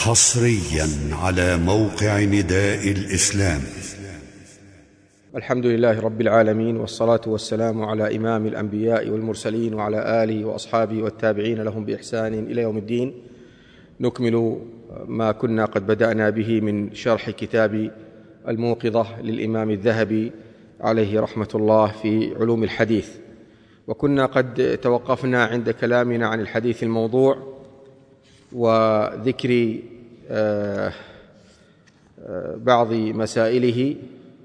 حصريا على موقع نداء الإسلام. الحمد لله رب العالمين، والصلاة والسلام على إمام الأنبياء والمرسلين وعلى آله وأصحابه والتابعين لهم بإحسان إلى يوم الدين. نكمل ما كنا قد بدأنا به من شرح كتاب الموقظة للإمام الذهبي عليه رحمة الله في علوم الحديث، وكنا قد توقفنا عند كلامنا عن الحديث الموضوع وذكر بعض مسائله،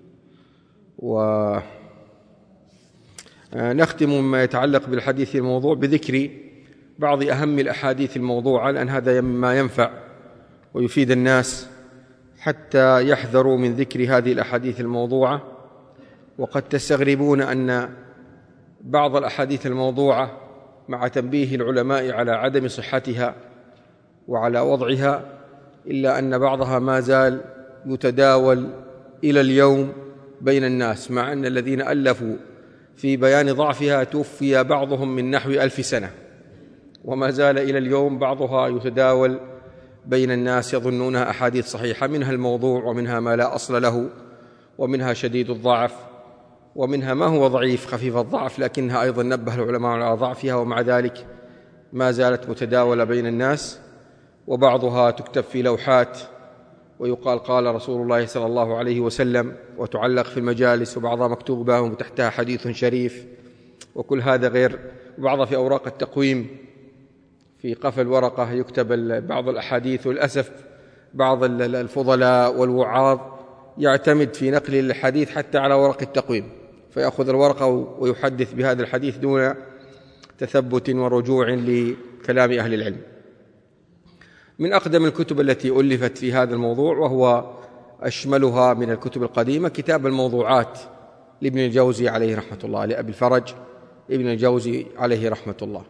ونختم مما يتعلق بالحديث الموضوع بذكر بعض أهم الأحاديث الموضوعة، لأن هذا مما ينفع ويفيد الناس حتى يحذروا من ذكر هذه الأحاديث الموضوعة. وقد تستغربون أن بعض الأحاديث الموضوعة مع تنبيه العلماء على عدم صحتها وعلى وضعها، إلا أن بعضها ما زال يتداول إلى اليوم بين الناس، مع أن الذين ألفوا في بيان ضعفها توفي بعضهم من نحو 1000 سنة، وما زال إلى اليوم بعضها يتداول بين الناس يظنونها أحاديث صحيحة، منها الموضوع ومنها ما لا أصل له، ومنها شديد الضعف، ومنها ما هو ضعيف خفيف الضعف لكنها أيضا نبه العلماء على ضعفها، ومع ذلك ما زالت متداولة بين الناس. وبعضها تكتب في لوحات ويقال قال رسول الله صلى الله عليه وسلم، وتعلق في المجالس، وبعضها مكتوبة وتحتها حديث شريف، وكل هذا غير. وبعضها في أوراق التقويم في قفل ورقة يكتب بعض الأحاديث. وللأسف بعض الفضلاء والوعاظ يعتمد في نقل الحديث حتى على ورق التقويم، فيأخذ الورقة ويحدث بهذا الحديث دون تثبت ورجوع لكلام أهل العلم. من أقدم الكتب التي ألفت في هذا الموضوع، وهو أشملها من الكتب القديمة، كتاب الموضوعات لابن الجوزي عليه رحمة الله، لأبي الفرج ابن الجوزي عليه رحمة الله.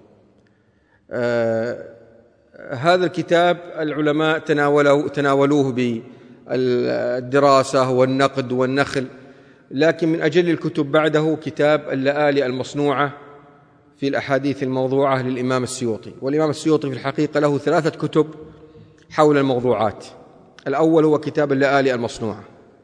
هذا الكتاب العلماء تناولوه بالدراسة والنقد والنخل، لكن من أجل الكتب بعده كتاب اللآلئ المصنوعة في الأحاديث الموضوعة للإمام السيوطي. والإمام السيوطي في الحقيقة له 3 كتب حول الموضوعات. الأول هو كتاب اللآلئ المصنوعة،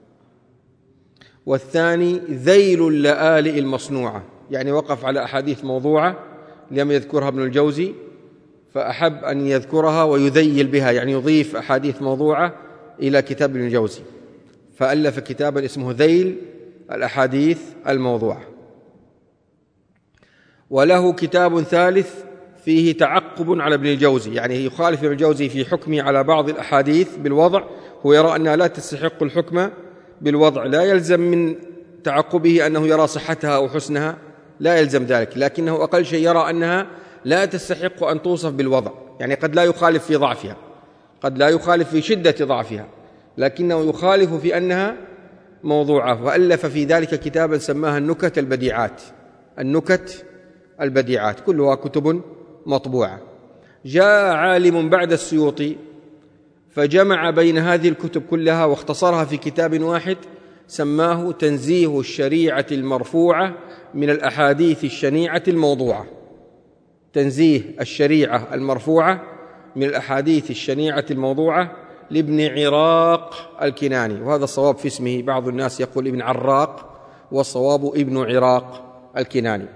والثاني ذيل اللآلئ المصنوعة، يعني وقف على أحاديث موضوعة لم يذكرها ابن الجوزي فأحب أن يذكرها ويذيل بها، يعني يضيف أحاديث موضوعة إلى كتاب ابن الجوزي، فألف كتابا اسمه ذيل الأحاديث الموضوعة. وله كتاب ثالث فيه تعقب على ابن الجوزي، يعني يخالف ابن الجوزي في حكمه على بعض الأحاديث بالوضع، هو يرى أنها لا تستحق الحكم بالوضع، لا يلزم من تعقبه أنه يرى صحتها أو حسنها، لا يلزم ذلك، لكنه أقل شيء يرى أنها لا تستحق أن توصف بالوضع، يعني قد لا يخالف في ضعفها، قد لا يخالف في شدة ضعفها، لكنه يخالف في أنها موضوعة. وألف في ذلك كتابا سماها النكت البديعات، النكت البديعات، كلها كتب مطبوعة. جاء عالم بعد السيوطي فجمع بين هذه الكتب كلها واختصرها في كتاب واحد سماه تنزيه الشريعة المرفوعة من الأحاديث الشنيعة الموضوعة. تنزيه الشريعة المرفوعة من الأحاديث الشنيعة الموضوعة لابن عراق الكناني، وهذا الصواب في اسمه، بعض الناس يقول ابن عراق والصواب ابن عراق الكناني.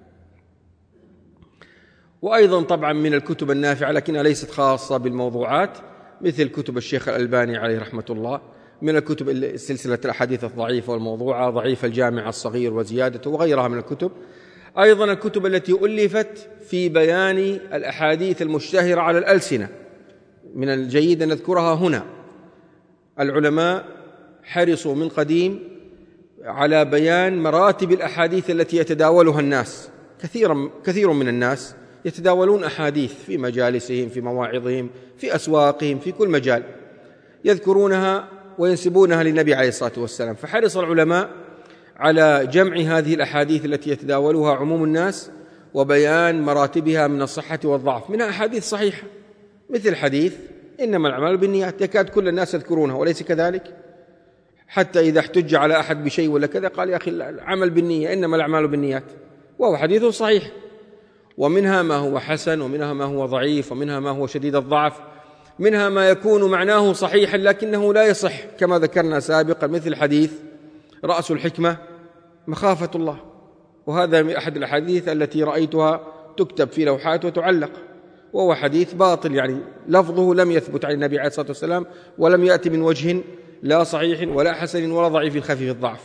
وأيضا طبعا من الكتب النافعة لكنها ليست خاصة بالموضوعات مثل كتب الشيخ الألباني عليه رحمة الله، من الكتب سلسلة الأحاديث الضعيفة والموضوعة، ضعيف الجامع الصغير وزيادته، وغيرها من الكتب. أيضا الكتب التي ألفت في بيان الأحاديث المشتهرة على الألسنة، من الجيد أن نذكرها هنا. العلماء حرصوا من قديم على بيان مراتب الأحاديث التي يتداولها الناس، كثير من الناس يتداولون أحاديث في مجالسهم، في مواعظهم، في أسواقهم، في كل مجال يذكرونها وينسبونها للنبي عليه الصلاة والسلام. فحرص العلماء على جمع هذه الأحاديث التي يتداولها عموم الناس وبيان مراتبها من الصحة والضعف. منها أحاديث صحيحة مثل حديث إنما الأعمال بالنيات، يكاد كل الناس يذكرونها، وليس كذلك؟ حتى إذا احتج على أحد بشيء ولا كذا قال يا أخي العمل بالنية، إنما الأعمال بالنيات، وهو حديث صحيح. ومنها ما هو حسن، ومنها ما هو ضعيف، ومنها ما هو شديد الضعف. منها ما يكون معناه صحيحا لكنه لا يصح كما ذكرنا سابقا، مثل حديث رأس الحكمة مخافة الله، وهذا من أحد الأحاديث التي رأيتها تكتب في لوحات وتعلق، وهو حديث باطل، يعني لفظه لم يثبت عن النبي عليه الصلاة والسلام، ولم يأتي من وجه لا صحيح ولا حسن ولا ضعيف خفيف الضعف.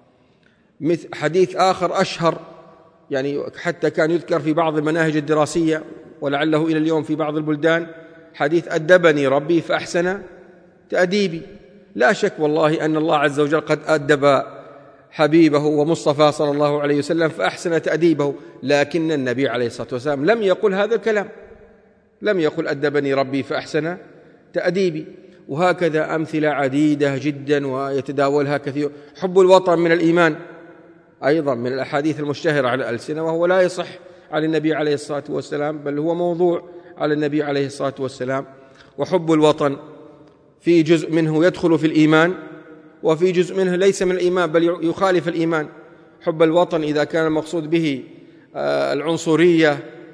مثل حديث آخر أشهر، يعني حتى كان يذكر في بعض المناهج الدراسية ولعله إلى اليوم في بعض البلدان، حديث أدبني ربي فأحسن تأديبي. لا شك والله أن الله عز وجل قد أدب حبيبه ومصطفى صلى الله عليه وسلم فأحسن تأديبه، لكن النبي عليه الصلاة والسلام لم يقل هذا الكلام، لم يقل أدبني ربي فأحسن تأديبي. وهكذا أمثلة عديدة جدا ويتداولها كثير. حب الوطن من الإيمان أيضا من الأحاديث المشتهرة على الألسنة، وهو لا يصح على النبي عليه الصلاة والسلام، بل هو موضوع على النبي عليه الصلاة والسلام. وحب الوطن في جزء منه يدخل في الإيمان، وفي جزء منه ليس من الإيمان بل يخالف الإيمان. حب الوطن إذا كان المقصود به العنصرية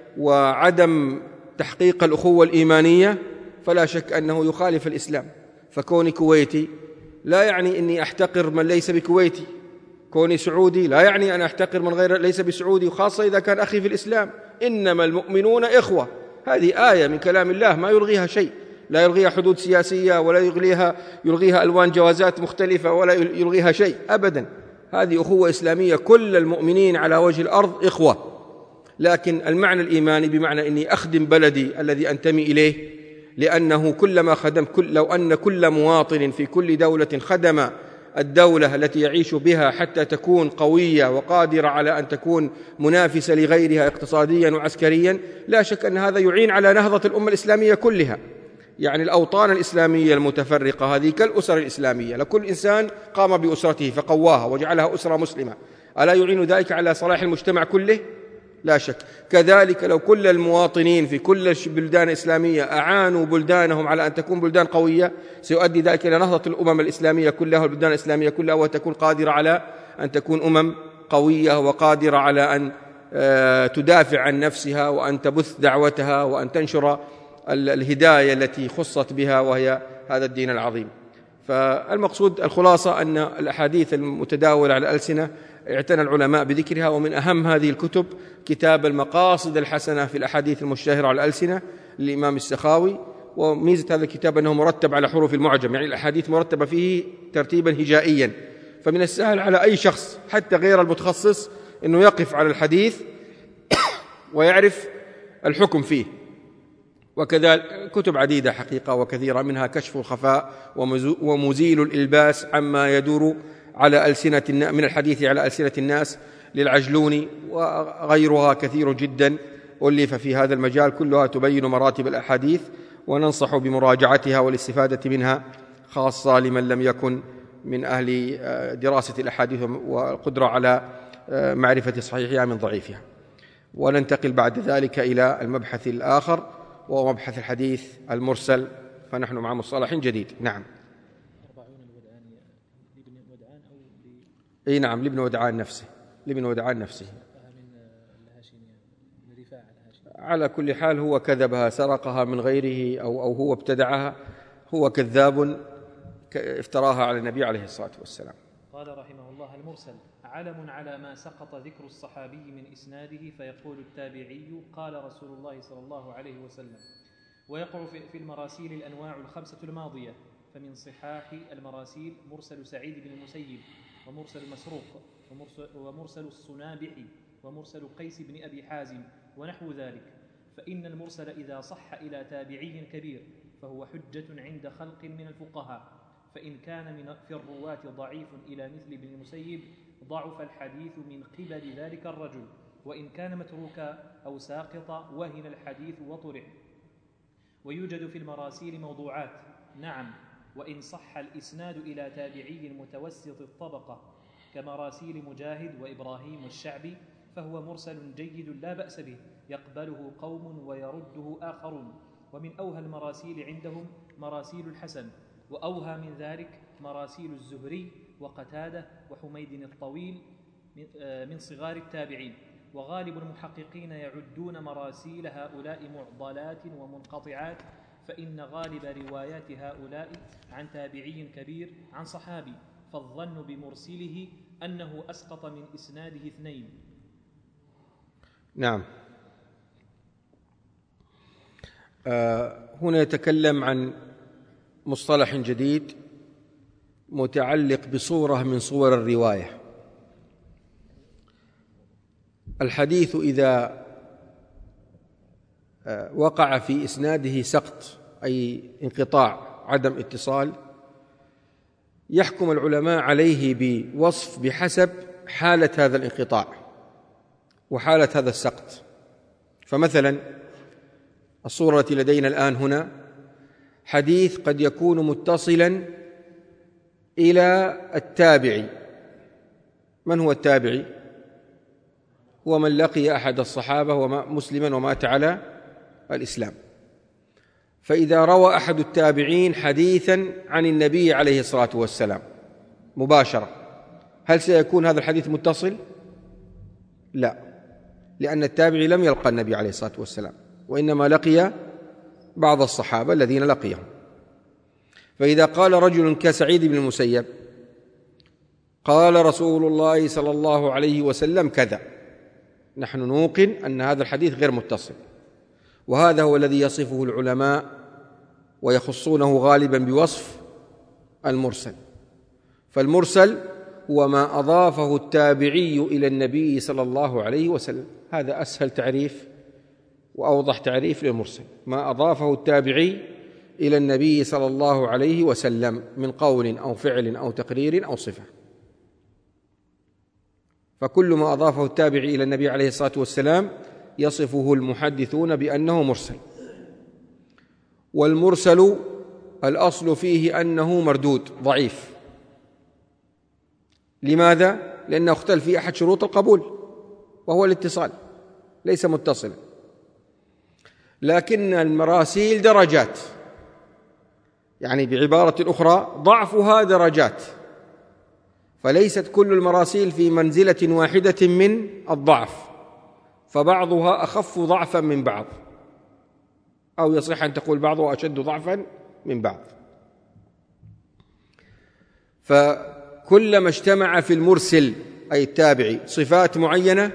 وعدم تحقيق الأخوة الإيمانية فلا شك أنه يخالف الإسلام. فكوني كويتي لا يعني أني أحتقر من ليس بكويتي، كوني سعودي لا يعني أن أحتقر من غير ليس بسعودي، وخاصة إذا كان أخي في الإسلام. إنما المؤمنون إخوة، هذه آية من كلام الله ما يلغيها شيء، لا يلغيها حدود سياسية ولا يلغيها ألوان جوازات مختلفة ولا يلغيها شيء أبدا. هذه أخوة إسلامية، كل المؤمنين على وجه الأرض إخوة. لكن المعنى الإيماني بمعنى أني أخدم بلدي الذي أنتمي إليه، لأنه كلما خدم لو أن كل مواطن في كل دولة خدم الدولة التي يعيش بها حتى تكون قوية وقادرة على أن تكون منافسة لغيرها اقتصاديا وعسكريا، لا شك أن هذا يعين على نهضة الأمة الإسلامية كلها. يعني الأوطان الإسلامية المتفرقة هذه كالأسر الإسلامية، لكل إنسان قام بأسرته فقواها وجعلها أسرة مسلمة، ألا يعين ذلك على صلاح المجتمع كله؟ لا شك. كذلك لو كل المواطنين في كل البلدان الإسلامية أعانوا بلدانهم على أن تكون بلدان قوية، سيؤدي ذلك إلى نهضة الأمم الإسلامية كلها والبلدان الإسلامية كلها، وتكون قادرة على أن تكون أمم قوية وقادرة على أن تدافع عن نفسها وأن تبث دعوتها وأن تنشر الهداية التي خصت بها وهي هذا الدين العظيم. فالمقصود الخلاصة أن الأحاديث المتداولة على الألسنة اعتنى العلماء بذكرها، ومن أهم هذه الكتب كتاب المقاصد الحسنة في الأحاديث المشتهرة على الألسنة للإمام السخاوي. وميزة هذا الكتاب أنه مرتب على حروف المعجم، يعني الأحاديث مرتبة فيه ترتيبا هجائيا، فمن السهل على أي شخص حتى غير المتخصص أنه يقف على الحديث ويعرف الحكم فيه. وكذلك كتب عديدة حقيقة وكثيرة، منها كشف الخفاء ومزيل الإلباس عما يدور على ألسنة من الحديث على ألسنة الناس للعجلوني، وغيرها كثير جدا ألف في هذا المجال، كلها تبين مراتب الأحاديث، وننصح بمراجعتها والاستفادة منها، خاصة لمن لم يكن من أهل دراسة الأحاديث والقدرة على معرفة صحيحها من ضعيفها. وننتقل بعد ذلك إلى المبحث الآخر وهو مبحث الحديث المرسل، فنحن مع مصطلح جديد. نعم. 40 الودعاني لابن ودعان أو أي نعم، لابن ودعان نفسه، لابن ودعان نفسه. من الهاشمية، من رفاعة الهاشمية. على كل حال هو كذبها، سرقها من غيره أو هو ابتدعها، هو كذاب افتراها على النبي عليه الصلاة والسلام. قال رحمه الله: المرسل علم على ما سقط ذكر الصحابي من إسناده، فيقول التابعي قال رسول الله صلى الله عليه وسلم. ويقع في المراسيل الأنواع الخمسة الماضية، فمن صحاح المراسيل مرسل سعيد بن المسيب، ومرسل مسروق، ومرسل الصنابحي، ومرسل قيس بن أبي حازم، ونحو ذلك. فإن المرسل إذا صح إلى تابعي كبير فهو حجة عند خلق من الفقهاء، فإن كان في الرواة ضعيف إلى مثل ابن المسيب ضعف الحديث من قبل ذلك الرجل، وإن كان متروكا أو ساقطا وهن الحديث وطرح. ويوجد في المراسيل موضوعات، نعم، وإن صح الإسناد إلى تابعي متوسط الطبقة كمراسيل مجاهد وإبراهيم والشعبي فهو مرسل جيد لا بأس به، يقبله قوم ويرده آخرون. ومن أوهى المراسيل عندهم مراسيل الحسن، وأوهى من ذلك مراسيل الزهري وقتادة وحميد الطويل من صغار التابعين. وغالب المحققين يعدون مراسيل هؤلاء معضلات ومنقطعات، فإن غالب روايات هؤلاء عن تابعي كبير عن صحابي، فالظن بمرسله أنه أسقط من إسناده اثنين. نعم. هنا يتكلم عن مصطلح جديد متعلق بصورة من صور الرواية. الحديث إذا وقع في إسناده سقط أي انقطاع عدم اتصال، يحكم العلماء عليه بوصف بحسب حالة هذا الانقطاع وحالة هذا السقط. فمثلا الصورة التي لدينا الآن هنا حديث قد يكون متصلا إلى التابعي. من هو التابعي؟ هو من لقي أحد الصحابة مسلما ومات على الإسلام. فإذا روى أحد التابعين حديثا عن النبي عليه الصلاة والسلام مباشرة، هل سيكون هذا الحديث متصل؟ لا، لأن التابعي لم يلقى النبي عليه الصلاة والسلام، وإنما لقي بعض الصحابة الذين لقيهم. فإذا قال رجل كسعيد بن المسيب قال رسول الله صلى الله عليه وسلم كذا، نحن نوقن أن هذا الحديث غير متصل، وهذا هو الذي يصفه العلماء ويخصونه غالبا بوصف المرسل. فالمرسل هو ما أضافه التابعي إلى النبي صلى الله عليه وسلم، هذا أسهل تعريف وأوضح تعريف للمرسل، ما أضافه التابعي إلى النبي صلى الله عليه وسلم من قول أو فعل أو تقرير أو صفة. فكل ما أضافه التابعي إلى النبي عليه الصلاة والسلام يصفه المحدثون بأنه مرسل. والمرسل الأصل فيه أنه مردود ضعيف. لماذا؟ لأنه اختل في أحد شروط القبول وهو الاتصال، ليس متصلا. لكن المراسيل درجات، يعني بعبارة أخرى ضعفها درجات، فليست كل المراسيل في منزلة واحدة من الضعف، فبعضها أخف ضعفا من بعض، أو يصح أن تقول بعضها أشد ضعفا من بعض. فكلما اجتمع في المرسل أي التابعي صفات معينة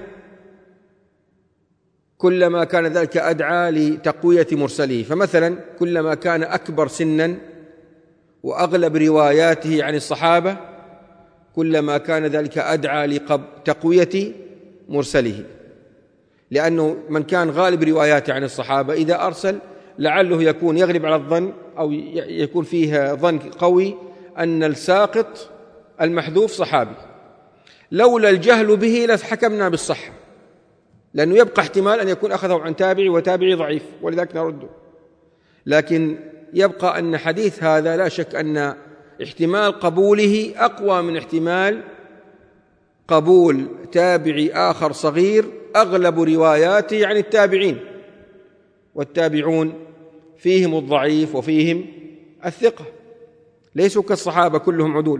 كلما كان ذلك أدعى لتقوية مرسله. فمثلا كلما كان أكبر سنا وأغلب رواياته عن الصحابة كلما كان ذلك أدعى لتقوية مرسله، لأنه من كان غالب رواياته عن الصحابة إذا أرسل لعله يكون يغلب على الظن أو يكون فيه ظن قوي أن الساقط المحذوف صحابي، لولا الجهل به لحكمنا بالصحة، لأنه يبقى احتمال أن يكون أخذه عن تابعي وتابعي ضعيف ولذلك نرده. لكن يبقى أن حديث هذا لا شك أن احتمال قبوله أقوى من احتمال قبول تابعي آخر صغير أغلب رواياته عن التابعين، والتابعون فيهم الضعيف وفيهم الثقة، ليسوا كالصحابة كلهم عدول.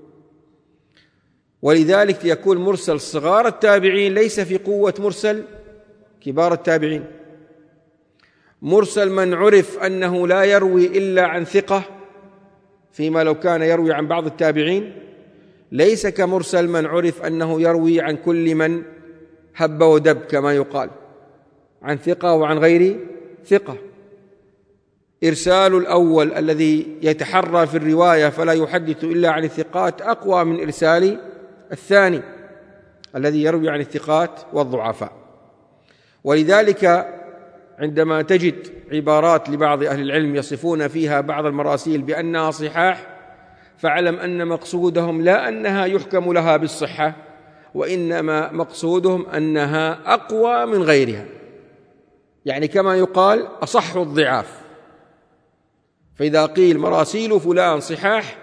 ولذلك يكون مرسل صغار التابعين ليس في قوة مرسل كبار التابعين. مرسل من عرف أنه لا يروي إلا عن ثقة فيما لو كان يروي عن بعض التابعين ليس كمرسل من عرف أنه يروي عن كل من هب ودب كما يقال، عن ثقة وعن غير ثقة. إرسال الأول الذي يتحرى في الرواية فلا يحدث إلا عن الثقات أقوى من إرسال الثاني الذي يروي عن الثقات والضعفاء. ولذلك عندما تجد عبارات لبعض أهل العلم يصفون فيها بعض المراسيل بأنها صحاح فاعلم أن مقصودهم لا أنها يحكم لها بالصحة، وإنما مقصودهم أنها أقوى من غيرها، يعني كما يقال أصح الضعاف. فإذا قيل مراسيل فلان صحاح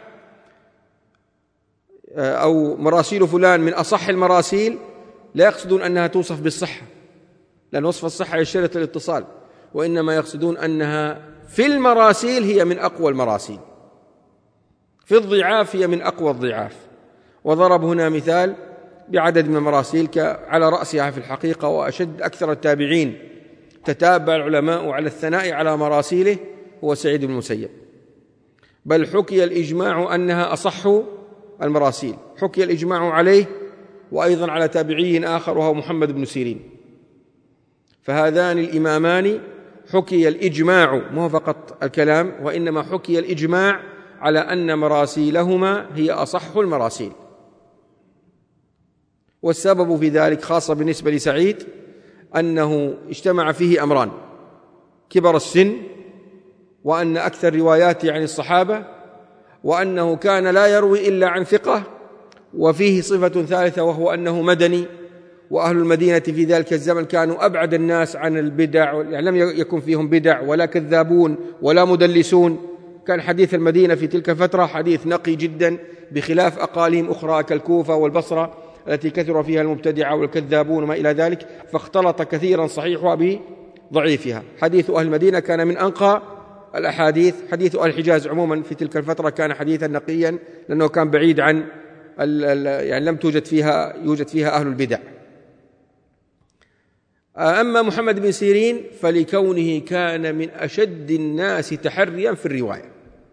أو مراسيل فلان من أصح المراسيل لا يقصدون أنها توصف بالصحة، لأن وصف الصحة يشترط الاتصال، وإنما يقصدون أنها في المراسيل هي من أقوى المراسيل، في الضعاف هي من أقوى الضعاف. وضرب هنا مثال بعدد من المراسيل على رأسها في الحقيقة وأشد أكثر التابعين تتابع العلماء على الثناء على مراسيله هو سعيد بن المسيب، بل حكي الإجماع أنها أصح المراسيل، حكي الإجماع عليه وأيضا على تابعي آخر وهو محمد بن سيرين. فهذان الإمامان حكي الإجماع، مو فقط الكلام، وإنما حكي الإجماع على أن مراسيلهما هي أصح المراسيل. والسبب في ذلك خاصة بالنسبة لسعيد أنه اجتمع فيه أمران: كبر السن، وأن أكثر رواياته عن الصحابة، وأنه كان لا يروي إلا عن ثقة، وفيه صفة ثالثة وهو أنه مدني، وأهل المدينة في ذلك الزمن كانوا أبعد الناس عن البدع، يعني لم يكن فيهم بدع ولا كذابون ولا مدلسون. كان حديث المدينة في تلك الفترة حديث نقي جدا، بخلاف أقاليم أخرى كالكوفة والبصرة التي كثر فيها المبتدعة والكذابون وما إلى ذلك، فاختلط كثيرا صحيحها بضعيفها. حديث أهل المدينة كان من أنقى الأحاديث. حديث أهل الحجاز عموما في تلك الفترة كان حديثا نقيا، لأنه كان بعيد عن يعني لم يوجد فيها أهل البدع. أما محمد بن سيرين فلكونه كان من أشد الناس تحريا في الرواية،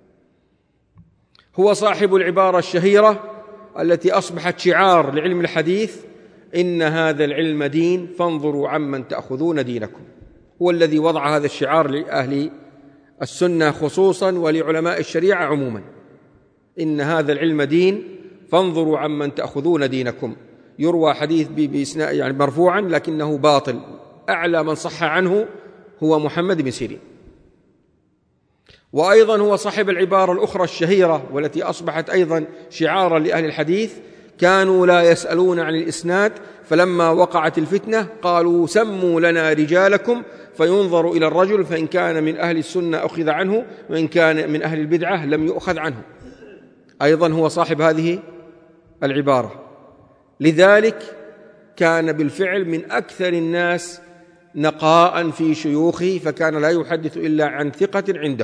هو صاحب العبارة الشهيرة التي أصبحت شعار لعلم الحديث: إن هذا العلم دين فانظروا عمن تأخذون دينكم. هو الذي وضع هذا الشعار لأهل السنة خصوصا ولعلماء الشريعة عموما: إن هذا العلم دين فانظروا عمن تأخذون دينكم. يروى حديث بإسناد يعني مرفوعا لكنه باطل، أعلى من صح عنه هو محمد بن سيرين. وأيضا هو صاحب العبارة الأخرى الشهيرة والتي أصبحت أيضا شعارا لأهل الحديث: كانوا لا يسألون عن الإسناد، فلما وقعت الفتنة قالوا سموا لنا رجالكم، فينظر إلى الرجل فإن كان من أهل السنة أخذ عنه، وإن كان من أهل البدعة لم يؤخذ عنه. أيضا هو صاحب هذه العبارة. لذلك كان بالفعل من أكثر الناس نقاء في شيوخه، فكان لا يحدث إلا عن ثقة عنده.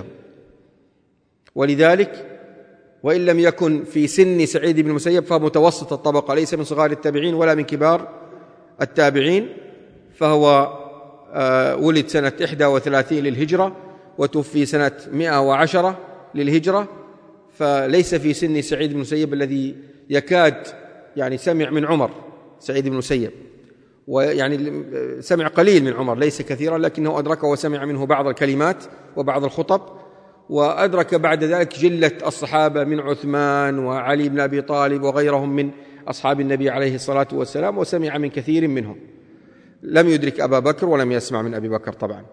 ولذلك وإن لم يكن في سن سعيد بن المسيب فمتوسط الطبقة، ليس من صغار التابعين ولا من كبار التابعين، فهو ولد سنة 31 للهجرة وتوفي سنة 110 للهجرة، فليس في سن سعيد بن المسيب الذي يكاد يعني سمع من عمر سعيد بن المسيب، ويعني سمع قليل من عمر ليس كثيرا، لكنه أدركه وسمع منه بعض الكلمات وبعض الخطب، وأدرك بعد ذلك جلة الصحابة من عثمان وعلي بن أبي طالب وغيرهم من أصحاب النبي عليه الصلاة والسلام، وسمع من كثير منهم. لم يدرك أبا بكر ولم يسمع من أبي بكر طبعا.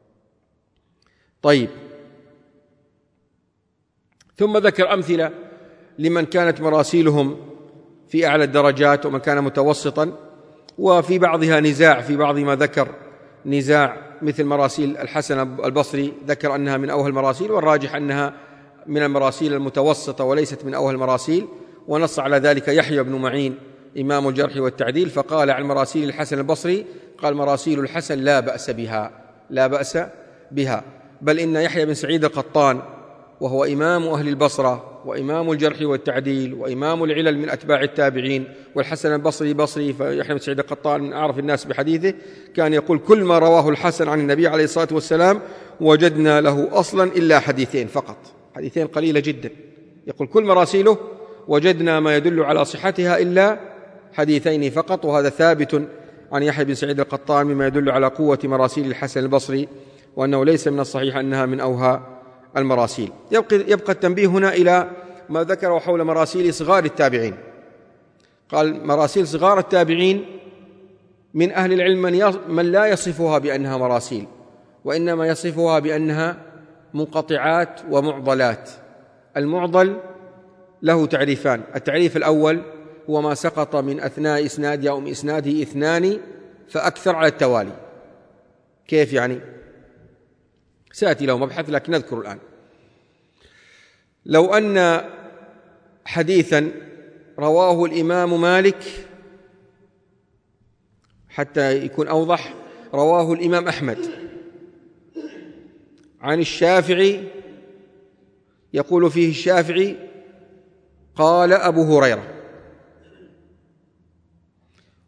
طيب، ثم ذكر أمثلة لمن كانت مراسيلهم في أعلى الدرجات ومن كان متوسطا، وفي بعضها نزاع، في بعض ما ذكر نزاع، مثل مراسيل الحسن البصري ذكر أنها من أوهى المراسيل، والراجح أنها من المراسيل المتوسطة وليست من أوهى المراسيل. ونص على ذلك يحيى بن معين إمام الجرح والتعديل، فقال عن مراسيل الحسن البصري قال: مراسيل الحسن لا بأس بها، بل إن يحيى بن سعيد القطان وهو إمام أهل البصرة وإمام الجرح والتعديل وإمام العلل من أتباع التابعين، والحسن البصري بصري، فيحيى بن سعيد القطان من أعرف الناس بحديثه، كان يقول: كل ما رواه الحسن عن النبي عليه الصلاة والسلام وجدنا له أصلا إلا حديثين فقط، حديثين قليلة جدا. يقول: كل مراسيله وجدنا ما يدل على صحتها إلا حديثين فقط، وهذا ثابت عن يحيى بن سعيد القطان مما يدل على قوة مراسيل الحسن البصري، وأنه ليس من الصحيح أنها من أوهى المراسيل. يبقى التنبيه هنا إلى ما ذكره حول مراسيل صغار التابعين. قال: مراسيل صغار التابعين من أهل العلم من لا يصفها بأنها مراسيل، وإنما يصفها بأنها منقطعات ومعضلات. المعضل له تعريفان: التعريف الأول هو ما سقط من أثناء إسناده أو من إسناده اثنان فأكثر على التوالي. كيف يعني؟ سأتي له مبحث لكن نذكر الآن. لو أن حديثا رواه الإمام مالك، حتى يكون أوضح، رواه الإمام أحمد عن الشافعي، يقول فيه الشافعي: قال أبو هريرة،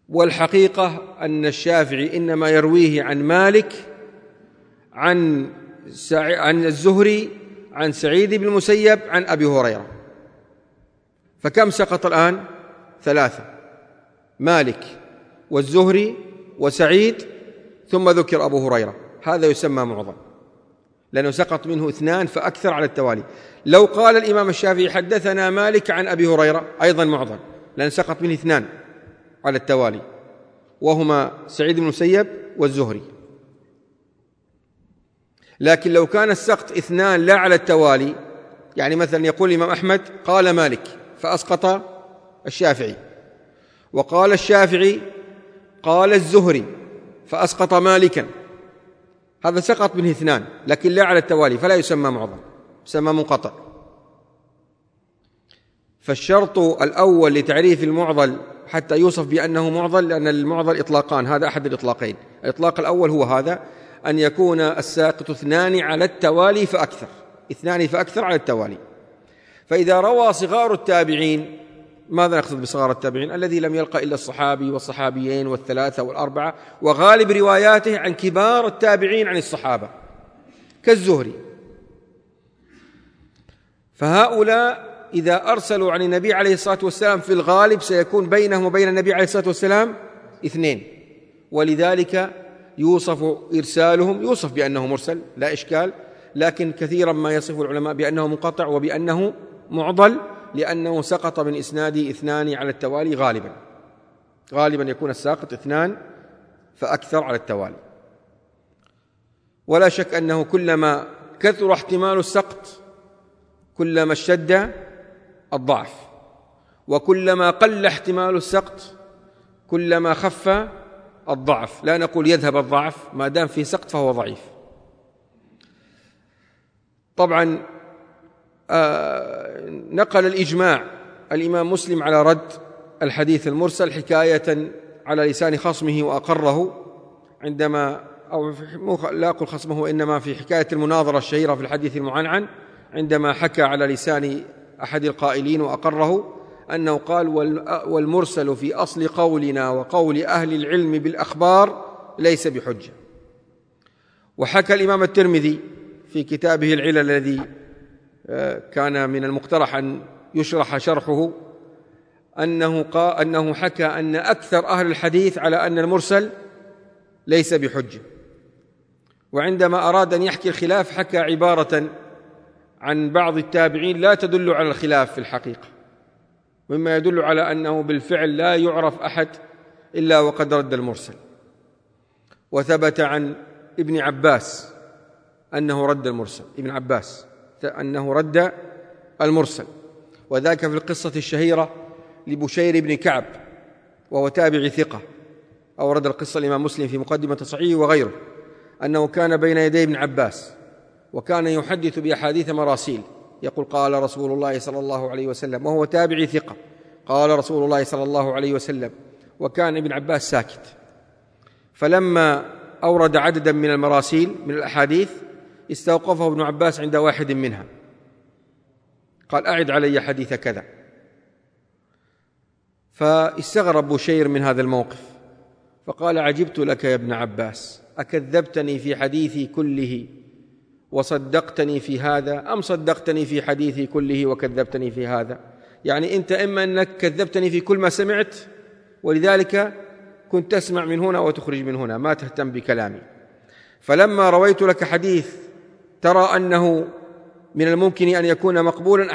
والحقيقة أن الشافعي إنما يرويه عن مالك عن عن الزهري عن سعيد بن المسيب عن أبي هريرة، فكم سقط الآن؟ 3: مالك والزهري وسعيد، ثم ذكر أبو هريرة. هذا يسمى معضل، لأنه سقط منه 2 فأكثر على التوالي. لو قال الإمام الشافعي حدثنا مالك عن أبي هريرة أيضا معضل، لأن سقط منه 2 على التوالي، وهما سعيد بن المسيب والزهري. لكن لو كان السقط 2 لا على التوالي، يعني مثلا يقول الإمام أحمد قال مالك فأسقط الشافعي، وقال الشافعي قال الزهري فأسقط مالكا، هذا سقط منه 2 لكن لا على التوالي، فلا يسمى معضل، يسمى منقطع. فالشرط الأول لتعريف المعضل حتى يوصف بأنه معضل، لأن المعضل إطلاقان، هذا أحد الإطلاقين. الإطلاق الأول هو هذا، أن يكون الساقط 2 على التوالي فأكثر، 2 فأكثر على التوالي. فإذا روى صغار التابعين، ماذا نقصد بصغار التابعين؟ الذي لم يلقى إلا الصحابي والصحابيين والثلاثة والأربعة، وغالب رواياته عن كبار التابعين عن الصحابة كالزهري، فهؤلاء إذا أرسلوا عن النبي عليه الصلاة والسلام في الغالب سيكون بينهم وبين النبي عليه الصلاة والسلام 2، ولذلك يوصف إرسالهم، يوصف بأنه مرسل لا إشكال، لكن كثيرا ما يصف العلماء بأنه منقطع وبأنه معضل، لأنه سقط من إسناده 2 على التوالي غالبا يكون الساقط 2 فأكثر على التوالي. ولا شك أنه كلما كثر احتمال السقط كلما اشتد الضعف، وكلما قل احتمال السقط كلما خف الضعف. لا نقول يذهب الضعف، ما دام في سقط فهو ضعيف. طبعا نقل الإجماع الإمام مسلم على رد الحديث المرسل حكاية على لسان خصمه وأقره، عندما أو لا أقول خصمه وإنما في حكاية المناظرة الشهيرة في الحديث المعنعن، عندما حكى على لسان أحد القائلين وأقره أنه قال: والمرسل في أصل قولنا وقول أهل العلم بالأخبار ليس بحجة. وحكى الإمام الترمذي في كتابه العلل الذي كان من المقترح أن يشرح شرحه أنه حكى أن أكثر أهل الحديث على أن المرسل ليس بحجة. وعندما أراد أن يحكي الخلاف حكى عبارة عن بعض التابعين لا تدل على الخلاف في الحقيقة، مما يدل على أنه بالفعل لا يعرف أحد إلا وقد رد المرسل. وثبت عن ابن عباس أنه رد المرسل، ابن عباس أنه رد المرسل، وذاك في القصة الشهيرة لبشير بن كعب وهو تابع ثقة، أورد القصة الإمام مسلم في مقدمة صحيحه وغيره، أنه كان بين يدي ابن عباس وكان يحدث بأحاديث مراسيل، يقول: قال رسول الله صلى الله عليه وسلم، وهو تابع ثقة، قال رسول الله صلى الله عليه وسلم، وكان ابن عباس ساكت. فلما أورد عددا من المراسيل من الأحاديث استوقفه ابن عباس عند واحد منها، قال: أعد علي حديث كذا. فاستغرب بشير من هذا الموقف فقال: عجبت لك يا ابن عباس، أكذبتني في حديثي كله وصدقتني في هذا، أم صدقتني في حديثي كله وكذبتني في هذا؟ يعني أنت إما أنك كذبتني في كل ما سمعت، ولذلك كنت تسمع من هنا وتخرج من هنا، ما تهتم بكلامي. فلما رويت لك حديث ترى أنه من الممكن أن يكون مقبولا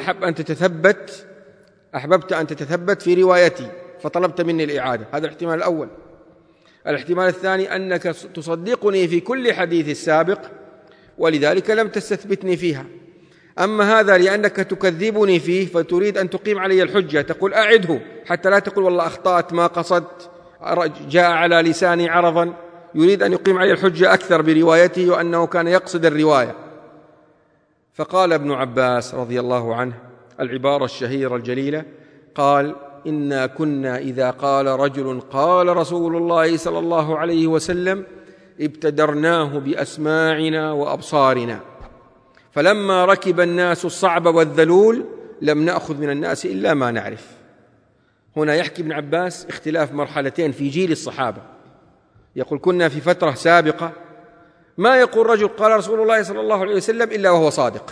أحببت أن تتثبت في روايتي فطلبت مني الإعادة. هذا الاحتمال الأول. الاحتمال الثاني أنك تصدقني في كل حديث السابق ولذلك لم تستثبتني فيها. أما هذا لأنك تكذبني فيه فتريد أن تقيم علي الحجة، تقول أعده حتى لا تقول والله أخطأت ما قصدت، جاء على لساني عرضا، يريد أن يقيم علي الحجة أكثر بروايته وأنه كان يقصد الرواية. فقال ابن عباس رضي الله عنه العبارة الشهيرة الجليلة، قال: إنا كنا إذا قال رجل قال رسول الله صلى الله عليه وسلم ابتدرناه بأسماعنا وأبصارنا، فلما ركب الناس الصعب والذلول لم نأخذ من الناس إلا ما نعرف. هنا يحكي ابن عباس اختلاف مرحلتين في جيل الصحابة، يقول: كنا في فترة سابقة ما يقول رجل قال رسول الله صلى الله عليه وسلم إلا وهو صادق،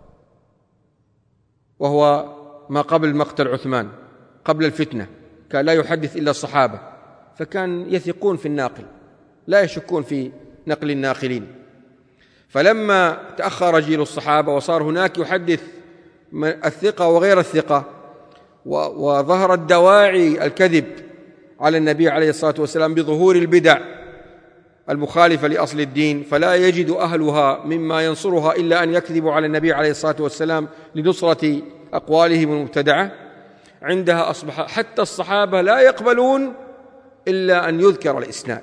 وهو ما قبل مقتل عثمان، قبل الفتنة كان لا يحدث إلا الصحابة، فكان يثقون في الناقل لا يشكون في نقل الناقلين. فلما تأخر جيل الصحابة وصار هناك يحدث الثقة وغير الثقة، وظهرت دواعي الكذب على النبي عليه الصلاة والسلام بظهور البدع المخالفة لأصل الدين، فلا يجد أهلها مما ينصرها إلا أن يكذبوا على النبي عليه الصلاة والسلام لنصرة أقوالهم المبتدعة، عندها أصبح حتى الصحابة لا يقبلون إلا أن يذكر الإسناد.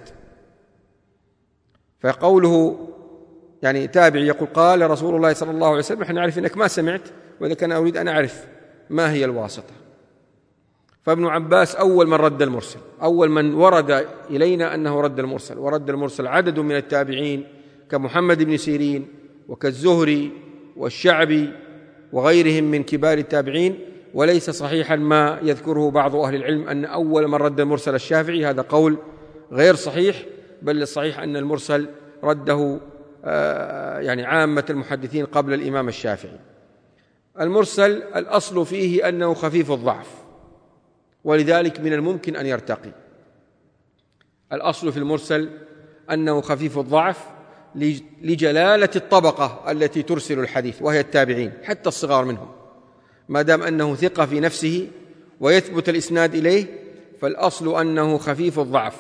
فقوله يعني تابعي يقول قال رسول الله صلى الله عليه وسلم، نحن نعرف أنك ما سمعت، وإذا كان أريد أن أعرف ما هي الواسطة. فابن عباس أول من رد المرسل، أول من ورد إلينا أنه رد المرسل، ورد المرسل عدد من التابعين كمحمد بن سيرين وكالزهري والشعبي وغيرهم من كبار التابعين. وليس صحيحا ما يذكره بعض أهل العلم أن أول من رد المرسل الشافعي، هذا قول غير صحيح، بل الصحيح أن المرسل رده يعني عامة المحدثين قبل الإمام الشافعي. المرسل الأصل فيه أنه خفيف الضعف، ولذلك من الممكن أن يرتقي. الأصل في المرسل أنه خفيف الضعف لجلالة الطبقة التي ترسل الحديث، وهي التابعين حتى الصغار منهم، ما دام أنه ثقة في نفسه ويثبت الإسناد إليه، فالأصل أنه خفيف الضعف.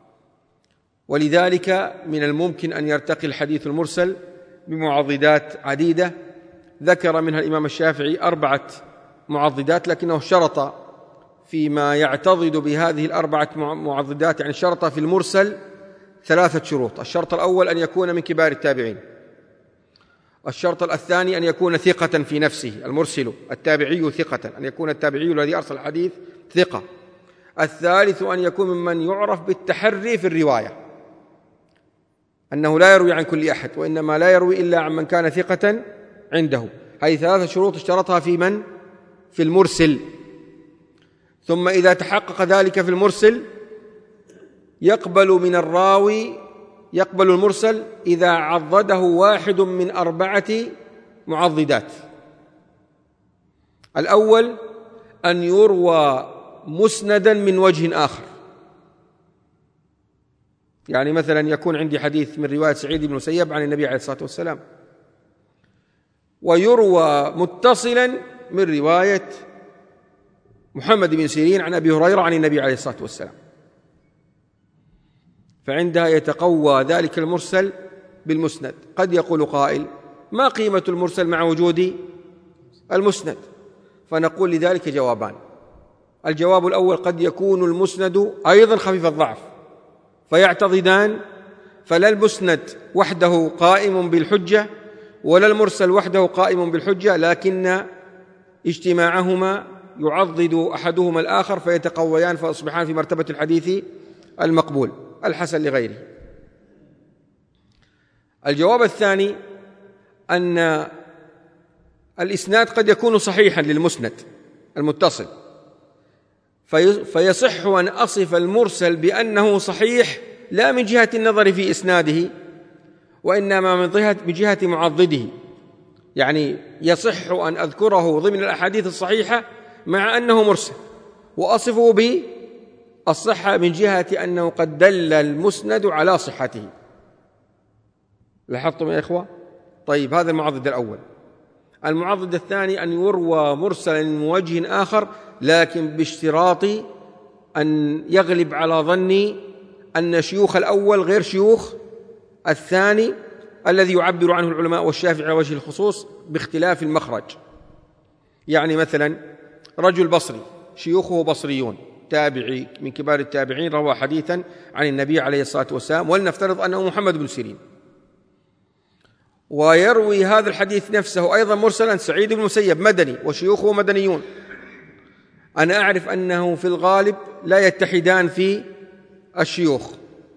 ولذلك من الممكن أن يرتقي الحديث المرسل بمعضدات عديدة، ذكر منها الإمام الشافعي 4 معضدات، لكنه شرط فيما يعتضد بهذه ال4 معضدات، يعني شرط في المرسل 3 شروط. الشرط الأول أن يكون من كبار التابعين، الشرط الثاني أن يكون ثقة في نفسه، المرسل التابعي ثقة، أن يكون التابعي الذي أرسل الحديث ثقة. الثالث أن يكون ممن يعرف بالتحري في الرواية، أنه لا يروي عن كل أحد، وإنما لا يروي إلا عن من كان ثقة عنده. هذه 3 شروط اشترطها في المرسل. ثم إذا تحقق ذلك في المرسل يقبل من الراوي، يقبل المرسل إذا عضده واحد من 4 معضدات. الأول أن يروى مسندا من وجه آخر، يعني مثلا يكون عندي حديث من رواية سعيد بن المسيب عن النبي عليه الصلاة والسلام، ويروى متصلا من رواية محمد بن سيرين عن أبي هريرة عن النبي عليه الصلاة والسلام، فعندها يتقوى ذلك المرسل بالمسند. قد يقول قائل ما قيمة المرسل مع وجود المسند؟ فنقول لذلك جوابان. الجواب الأول قد يكون المسند أيضا خفيف الضعف فيعتضدان، فلا المسند وحده قائم بالحجة ولا المرسل وحده قائم بالحجة، لكن اجتماعهما يعضد أحدهما الآخر فيتقويان فيصبحان في مرتبة الحديث المقبول الحسن لغيره. الجواب الثاني أن الإسناد قد يكون صحيحا للمسند المتصل، فيصح أن أصف المرسل بأنه صحيح لا من جهة النظر في إسناده، وإنما من جهة معضده، يعني يصح أن أذكره ضمن الأحاديث الصحيحة مع أنه مرسل، وأصفه بالصحة من جهة أنه قد دل المسند على صحته. لاحظتم يا إخوة؟ طيب، هذا المعضد الأول. المعضد الثاني أن يروى مرسلا من وجه آخر، لكن باشتراط أن يغلب على ظني أن شيوخ الأول غير شيوخ الثاني الذي يعبر عنه العلماء والشافعي على وجه الخصوص باختلاف المخرج. يعني مثلا رجل بصري شيوخه بصريون، تابعي من كبار التابعين، روى حديثا عن النبي عليه الصلاة والسلام، ولنفترض أنه محمد بن سيرين، ويروي هذا الحديث نفسه أيضا مرسلا سعيد بن المسيب مدني وشيوخه مدنيون. أنا أعرف أنه في الغالب لا يتحدان في الشيوخ،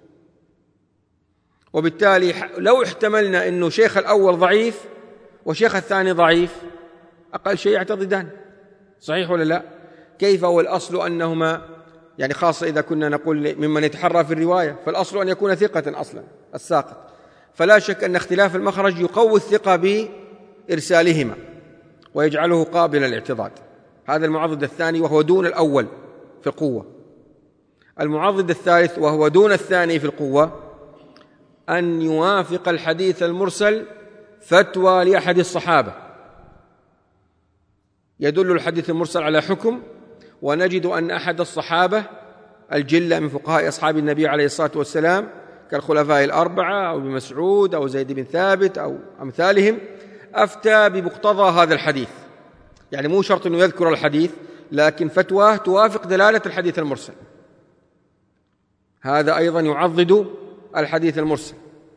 وبالتالي لو احتملنا أنه شيخ الأول ضعيف وشيخ الثاني ضعيف، أقل شيء يعتضدان، صحيح ولا لا؟ كيف والأصل أنهما، يعني خاصة إذا كنا نقول ممن يتحرى في الرواية، فالأصل أن يكون ثقة أصلا الساقط، فلا شك أن اختلاف المخرج يقوي الثقة بإرسالهما ويجعله قابلا للاعتضاد. هذا المعضد الثاني وهو دون الأول في القوة. المعضد الثالث وهو دون الثاني في القوة أن يوافق الحديث المرسل فتوى لأحد الصحابة. يدل الحديث المرسل على حكم، ونجد أن أحد الصحابة الجلة من فقهاء أصحاب النبي عليه الصلاة والسلام كالخلفاء الأربعة أو ابن مسعود أو زيد بن ثابت أو أمثالهم أفتى بمقتضى هذا الحديث، يعني مو شرط أنه يذكر الحديث، لكن فتواه توافق دلالة الحديث المرسل. هذا أيضا يعضد الحديث المرسل،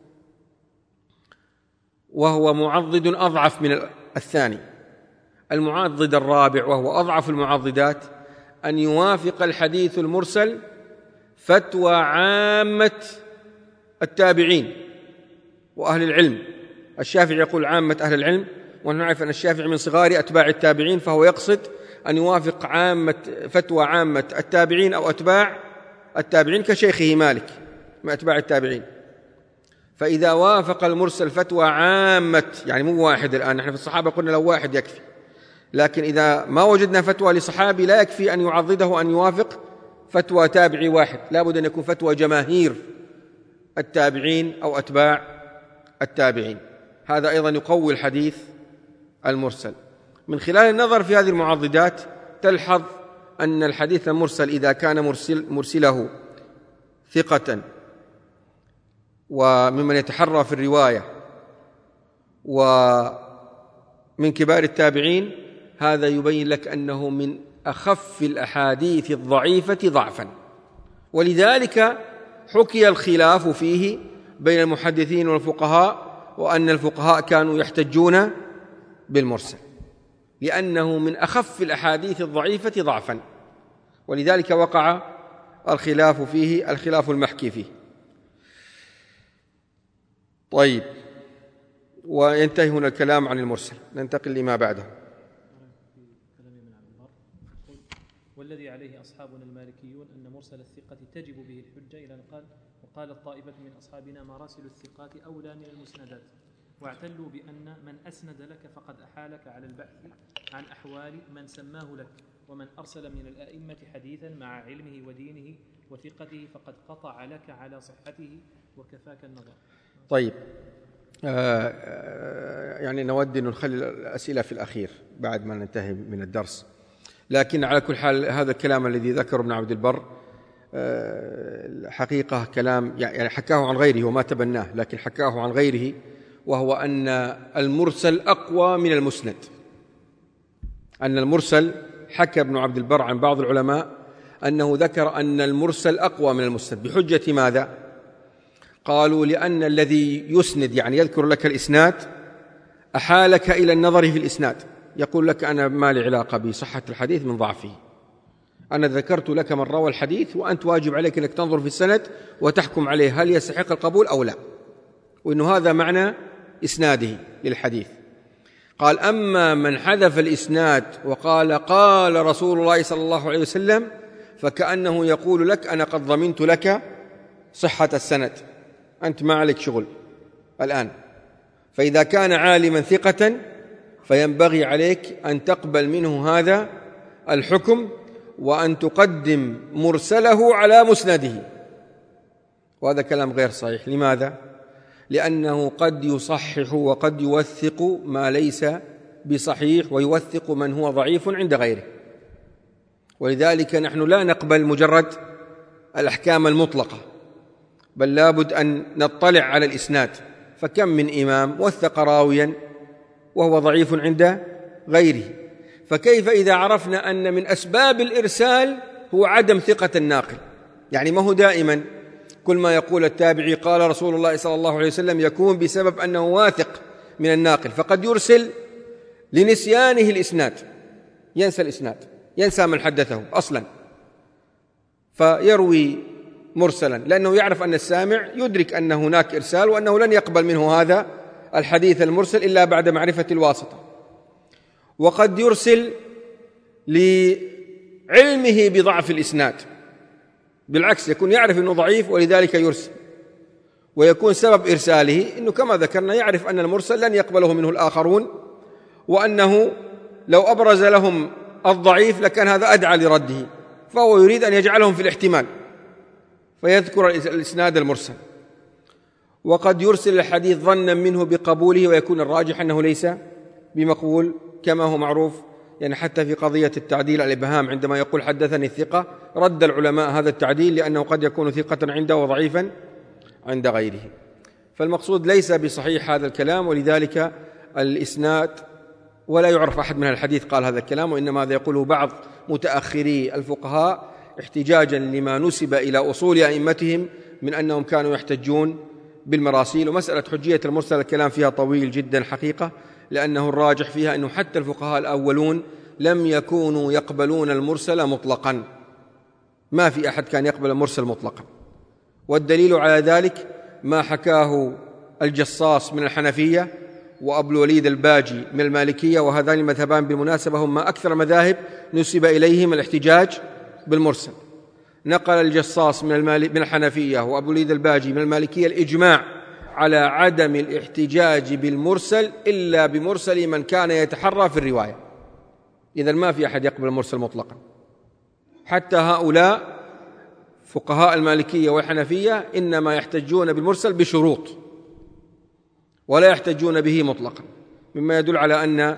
وهو معضد أضعف من الثاني. المعضد الرابع وهو أضعف المعضدات أن يوافق الحديث المرسل فتوى عامة التابعين وأهل العلم. الشافعي يقول عامة أهل العلم، ونحن نعرف أن الشافعي من صغار أتباع التابعين، فهو يقصد أن يوافق فتوى عامة التابعين أو أتباع التابعين كشيخه مالك من أتباع التابعين. فإذا وافق المرسل فتوى عامة، يعني مو واحد، الآن نحن في الصحابة قلنا لو واحد يكفي، لكن إذا ما وجدنا فتوى لصحابي لا يكفي أن يعضده أن يوافق فتوى تابعي واحد، لا بد أن يكون فتوى جماهير التابعين أو أتباع التابعين. هذا أيضا يقوي الحديث المرسل. من خلال النظر في هذه المعضدات تلحظ أن الحديث المرسل إذا كان مرسله ثقة وممن يتحرى في الرواية ومن كبار التابعين، هذا يبين لك أنه من أخف الأحاديث الضعيفة ضعفا، ولذلك حكي الخلاف فيه بين المحدثين والفقهاء، وأن الفقهاء كانوا يحتجون بالمرسل لأنه من أخف الأحاديث الضعيفة ضعفا، ولذلك وقع الخلاف فيه الخلاف المحكي فيه. طيب، وينتهي هنا الكلام عن المرسل، ننتقل لما بعده. والذي عليه أصحابنا المالكيون أن مرسل الثقة تجب به الحجة، إلى أن قال وقال الطائفة من أصحابنا مراسل الثقات أولى من المسندات، واعتلوا بأن من أسند لك فقد أحالك على البحث عن أحوال من سماه لك، ومن أرسل من الأئمة حديثا مع علمه ودينه وثقته فقد قطع لك على صحته وكفاك النظر. طيب، يعني نود أن نخلي الأسئلة في الأخير بعد ما ننتهي من الدرس، لكن على كل حال هذا الكلام الذي ذكره ابن عبد البر حقيقة كلام يعني حكاه عن غيره وما تبناه، لكن حكاه عن غيره، وهو أن المرسل أقوى من المسند. أن المرسل، حكى ابن عبد البر عن بعض العلماء أنه ذكر أن المرسل أقوى من المسند بحجة ماذا؟ قالوا لأن الذي يسند يعني يذكر لك الإسناد أحالك إلى النظر في الإسناد، يقول لك أنا ما لي علاقة بصحة الحديث من ضعفه، أنا ذكرت لك من روى الحديث وأنت واجب عليك أنك تنظر في السند وتحكم عليه هل يستحق القبول أو لا، وإنه هذا معنى إسناده للحديث. قال أما من حذف الإسناد وقال قال رسول الله صلى الله عليه وسلم فكأنه يقول لك أنا قد ضمنت لك صحة السند، أنت ما عليك شغل الآن. فإذا كان عالما ثقة فينبغي عليك أن تقبل منه هذا الحكم وأن تقدم مرسله على مسنده، وهذا كلام غير صحيح. لماذا؟ لأنه قد يصحح وقد يوثق ما ليس بصحيح ويوثق من هو ضعيف عند غيره، ولذلك نحن لا نقبل مجرد الأحكام المطلقة، بل لابد أن نطلع على الإسناد. فكم من إمام وثق راويا وهو ضعيف عند غيره، فكيف إذا عرفنا أن من أسباب الإرسال هو عدم ثقة الناقل؟ يعني ما هو دائما كل ما يقول التابعي قال رسول الله صلى الله عليه وسلم يكون بسبب أنه واثق من الناقل، فقد يرسل لنسيانه الإسناد، ينسى الإسناد، ينسى من حدثه أصلا، فيروي مرسلا لأنه يعرف أن السامع يدرك أن هناك إرسال وأنه لن يقبل منه هذا الحديث المرسل إلا بعد معرفة الواسطة. وقد يرسل لعلمه بضعف الإسناد، بالعكس يكون يعرف أنه ضعيف ولذلك يرسل. ويكون سبب إرساله أنه كما ذكرنا يعرف أن المرسل لن يقبله منه الآخرون، وأنه لو أبرز لهم الضعيف لكان هذا أدعى لرده، فهو يريد أن يجعلهم في الاحتمال فيذكر الإسناد المرسل. وقد يرسل الحديث ظنا منه بقبوله ويكون الراجح أنه ليس بمقبول، كما هو معروف يعني حتى في قضية التعديل الإبهام عندما يقول حدثني الثقة رد العلماء هذا التعديل لأنه قد يكون ثقة عنده وضعيفا عند غيره. فالمقصود ليس بصحيح هذا الكلام، ولذلك الإسناد ولا يعرف أحد من الحديث قال هذا الكلام، وإنما هذا يقوله بعض متأخري الفقهاء احتجاجا لما نسب إلى أصول أئمتهم من أنهم كانوا يحتجون بالمراسيل. ومسألة حجية المرسل الكلام فيها طويل جدا حقيقة، لأنه الراجح فيها أنه حتى الفقهاء الأولون لم يكونوا يقبلون المرسل مطلقا، ما في أحد كان يقبل المرسل مطلقا. والدليل على ذلك ما حكاه الجصاص من الحنفية وأبو الوليد الباجي من المالكية، وهذان المذهبان بالمناسبة هم أكثر مذاهب نسب إليهم الاحتجاج بالمرسل. نقل الجصاص من الحنفية وأبو الوليد الباجي من المالكية الإجماع على عدم الاحتجاج بالمرسل إلا بمرسل من كان يتحرى في الرواية. إذن ما في أحد يقبل المرسل مطلقا، حتى هؤلاء فقهاء المالكية والحنفية إنما يحتجون بالمرسل بشروط ولا يحتجون به مطلقا، مما يدل على أن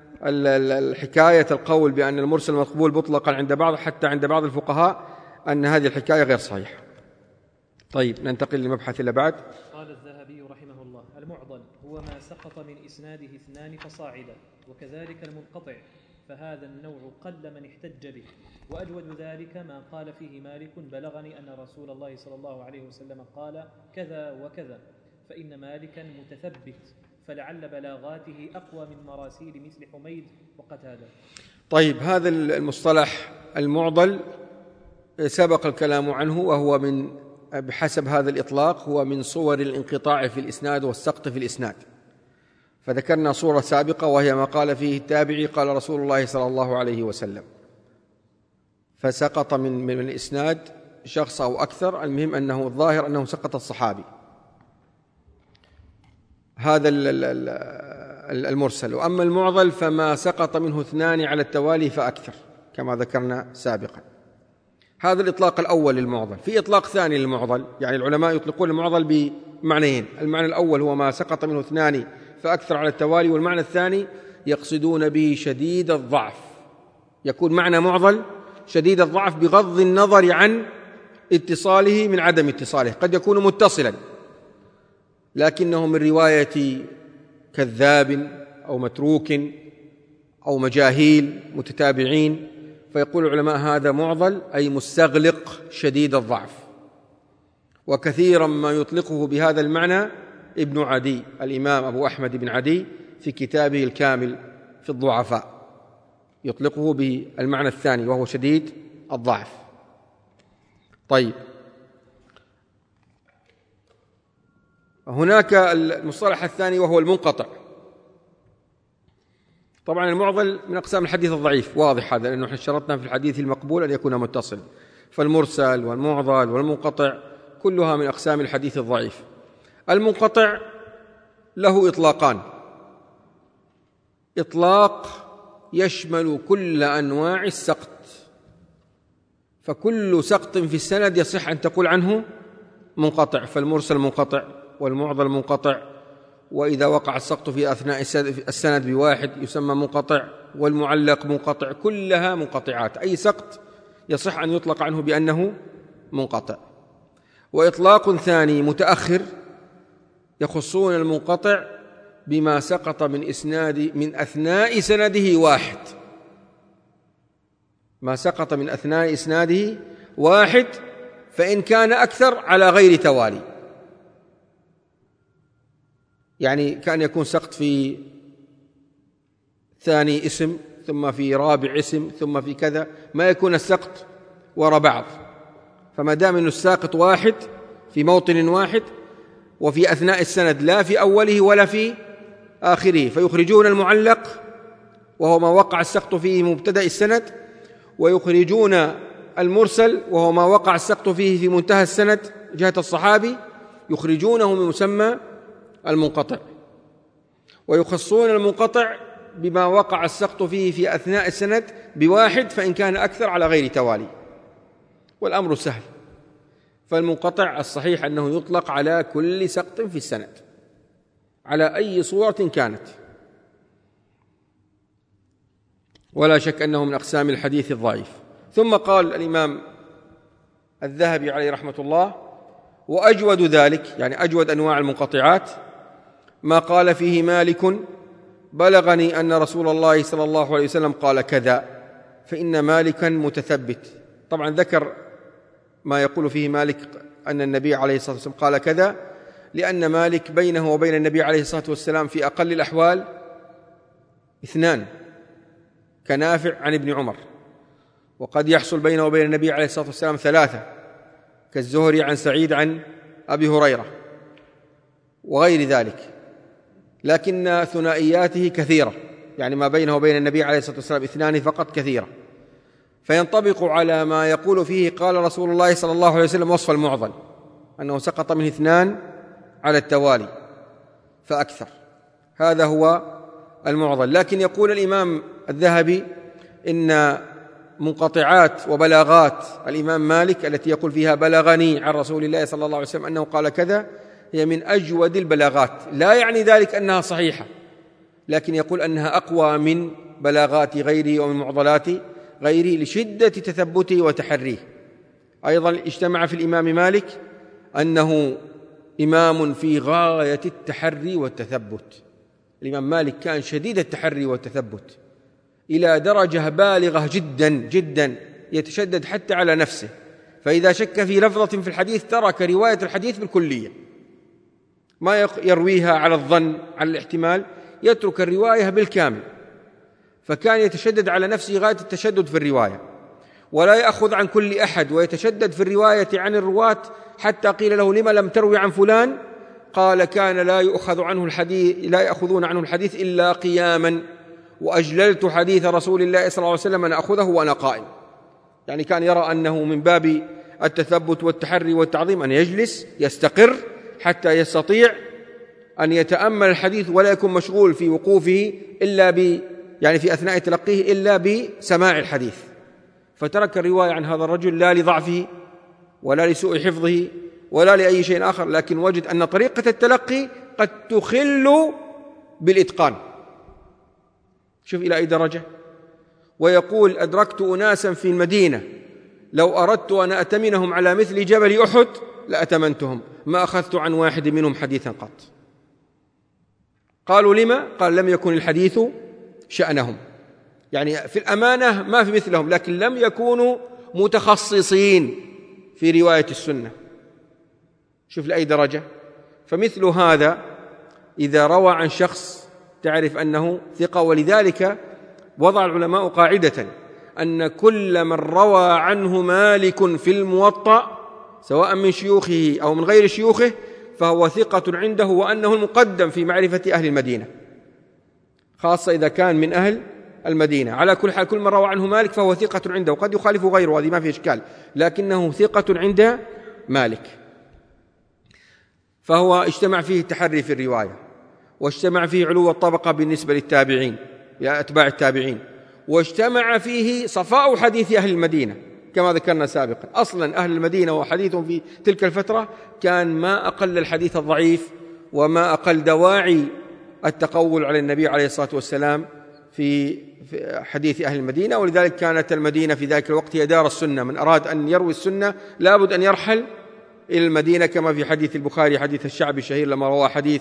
الحكاية القول بأن المرسل مقبول مطلقا عند بعض حتى عند بعض الفقهاء أن هذه الحكاية غير صحيحة. طيب ننتقل للمبحث اللي بعد. قال الذهبي رحمه الله: المعضل هو ما سقط من إسناده اثنان فصاعدا، وكذلك المنقطع، فهذا النوع قل من احتج به. وأجود ذلك ما قال فيه مالك: بلغني أن رسول الله صلى الله عليه وسلم قال كذا وكذا، فإن مالكا متثبت، فلعل بلاغاته أقوى من مراسيل مثل حميد وقتادة. طيب هذا المصطلح المعضل سبق الكلام عنه، وهو من بحسب هذا الإطلاق هو من صور الانقطاع في الإسناد والسقط في الإسناد. فذكرنا صورة سابقة وهي ما قال فيه التابعي قال رسول الله صلى الله عليه وسلم، فسقط من الإسناد شخص أو أكثر، المهم أنه الظاهر أنه سقط الصحابي، هذا المرسل. وأما المعضل فما سقط منه اثنان على التوالي فأكثر كما ذكرنا سابقا. هذا الإطلاق الأول للمعضل. في إطلاق ثاني للمعضل، يعني العلماء يطلقون المعضل بمعنيين: المعنى الأول هو ما سقط منه اثنان فأكثر على التوالي، والمعنى الثاني يقصدون به شديد الضعف، يكون معنى معضل شديد الضعف بغض النظر عن اتصاله من عدم اتصاله، قد يكون متصلا لكنه من رواية كذاب أو متروك أو مجاهيل متتابعين، فيقول العلماء هذا معضل أي مستغلق شديد الضعف. وكثيرا ما يطلقه بهذا المعنى ابن عدي، الإمام أبو أحمد بن عدي في كتابه الكامل في الضعفاء يطلقه بالمعنى الثاني وهو شديد الضعف. طيب هناك المصطلح الثاني وهو المنقطع. طبعا المعضل من أقسام الحديث الضعيف، واضح هذا، لأنه شرطنا في الحديث المقبول أن يكون متصل، فالمرسل والمعضل والمنقطع كلها من أقسام الحديث الضعيف. المنقطع له إطلاقان: إطلاق يشمل كل أنواع السقط، فكل سقط في السند يصح أن تقول عنه منقطع، فالمرسل منقطع والمعضل منقطع، وإذا وقع السقط في أثناء السند بواحد يسمى منقطع، والمعلق منقطع، كلها منقطعات، أي سقط يصح أن يطلق عنه بأنه منقطع. وإطلاق ثاني متأخر يخصون المنقطع بما سقط من أثناء سنده واحد، ما سقط من أثناء إسناده واحد، فإن كان أكثر على غير توالي، يعني كان يكون سقط في ثاني اسم ثم في رابع اسم ثم في كذا، ما يكون السقط وراء بعض. فما دام أنه الساقط واحد في موطن واحد وفي أثناء السند لا في أوله ولا في آخره، فيخرجون المعلق وهو ما وقع السقط فيه مبتدأ السند، ويخرجون المرسل وهو ما وقع السقط فيه في منتهى السند جهة الصحابي، يخرجونه من مسمى المنقطع، ويخصون المنقطع بما وقع السقط فيه في أثناء السند بواحد فإن كان أكثر على غير توالي، والأمر سهل. فالمنقطع الصحيح أنه يطلق على كل سقط في السند على أي صورة كانت، ولا شك أنه من أقسام الحديث الضعيف. ثم قال الإمام الذهبي عليه رحمة الله: وأجود ذلك، يعني أجود أنواع المنقطعات، ما قال فيه مالك: بلغني أن رسول الله صلى الله عليه وسلم قال كذا، فإن مالكا متثبت. طبعا ذكر ما يقول فيه مالك أن النبي عليه الصلاة والسلام قال كذا، لأن مالك بينه وبين النبي عليه الصلاة والسلام في أقل الأحوال 2 كنافع عن ابن عمر، وقد يحصل بينه وبين النبي عليه الصلاة والسلام 3 كالزهري عن سعيد عن أبي هريرة وغير ذلك، لكن ثنائياته كثيرة، يعني ما بينه وبين النبي عليه الصلاة والسلام 2 فقط كثيرة، فينطبق على ما يقول فيه قال رسول الله صلى الله عليه وسلم وصف المعضل، أنه سقط منه 2 على التوالي فأكثر، هذا هو المعضل. لكن يقول الإمام الذهبي إن منقطعات وبلاغات الإمام مالك التي يقول فيها بلغني عن رسول الله صلى الله عليه وسلم أنه قال كذا هي من أجود البلاغات، لا يعني ذلك أنها صحيحة، لكن يقول أنها أقوى من بلاغات غيره ومن معضلات غيره لشدة تثبته وتحريه. أيضا اجتمع في الإمام مالك أنه إمام في غاية التحري والتثبت. الإمام مالك كان شديد التحري والتثبت إلى درجة بالغة جدا جدا، يتشدد حتى على نفسه، فإذا شك في لفظة في الحديث ترك رواية الحديث بالكلية، ما يرويها على الظن على الاحتمال، يترك الرواية بالكامل. فكان يتشدد على نفسه غاية التشدد في الرواية، ولا يأخذ عن كل أحد، ويتشدد في الرواية عن الرواة حتى قيل له لما لم تروي عن فلان؟ قال كان لا يأخذون عنه الحديث إلا قياما، وأجللت حديث رسول الله صلى الله عليه وسلم أن أخذه وأنا قائم. يعني كان يرى أنه من باب التثبت والتحري والتعظيم أن يجلس يستقر حتى يستطيع أن يتأمل الحديث ولا يكون مشغول في وقوفه إلا يعني في أثناء تلقيه إلا بسماع الحديث. فترك الرواية عن هذا الرجل لا لضعفه ولا لسوء حفظه ولا لأي شيء آخر، لكن وجد أن طريقة التلقي قد تخل بالإتقان. شوف إلى أي درجة. ويقول أدركت أناسا في المدينة لو أردت أن أأتمنهم على مثل جبل أحد لأتمنتهم، ما أخذت عن واحد منهم حديثا قط. قالوا لما؟ قال لم يكن الحديث شأنهم، يعني في الأمانة ما في مثلهم، لكن لم يكونوا متخصصين في رواية السنة. شوف لأي درجة. فمثل هذا إذا روى عن شخص تعرف أنه ثقة، ولذلك وضع العلماء قاعدة أن كل من روى عنه مالك في الموطأ سواء من شيوخه أو من غير شيوخه فهو ثقة عنده، وأنه المقدم في معرفة أهل المدينة، خاصة إذا كان من أهل المدينة. على كل حال كل من روى عنه مالك فهو ثقة عنده، وقد يخالف غيره، هذه ما في إشكال، لكنه ثقة عند مالك. فهو اجتمع فيه التحري في الرواية، واجتمع فيه علو الطبقة بالنسبة للتابعين يا أتباع التابعين، واجتمع فيه صفاء حديث أهل المدينة كما ذكرنا سابقا. أصلا أهل المدينة وحديثهم في تلك الفترة كان ما أقل الحديث الضعيف وما أقل دواعي التقول على النبي عليه الصلاة والسلام في حديث أهل المدينة. ولذلك كانت المدينة في ذلك الوقت هي دار السنة، من أراد أن يروي السنة لابد أن يرحل إلى المدينة، كما في حديث البخاري حديث الشعبي الشهير لما روى حديث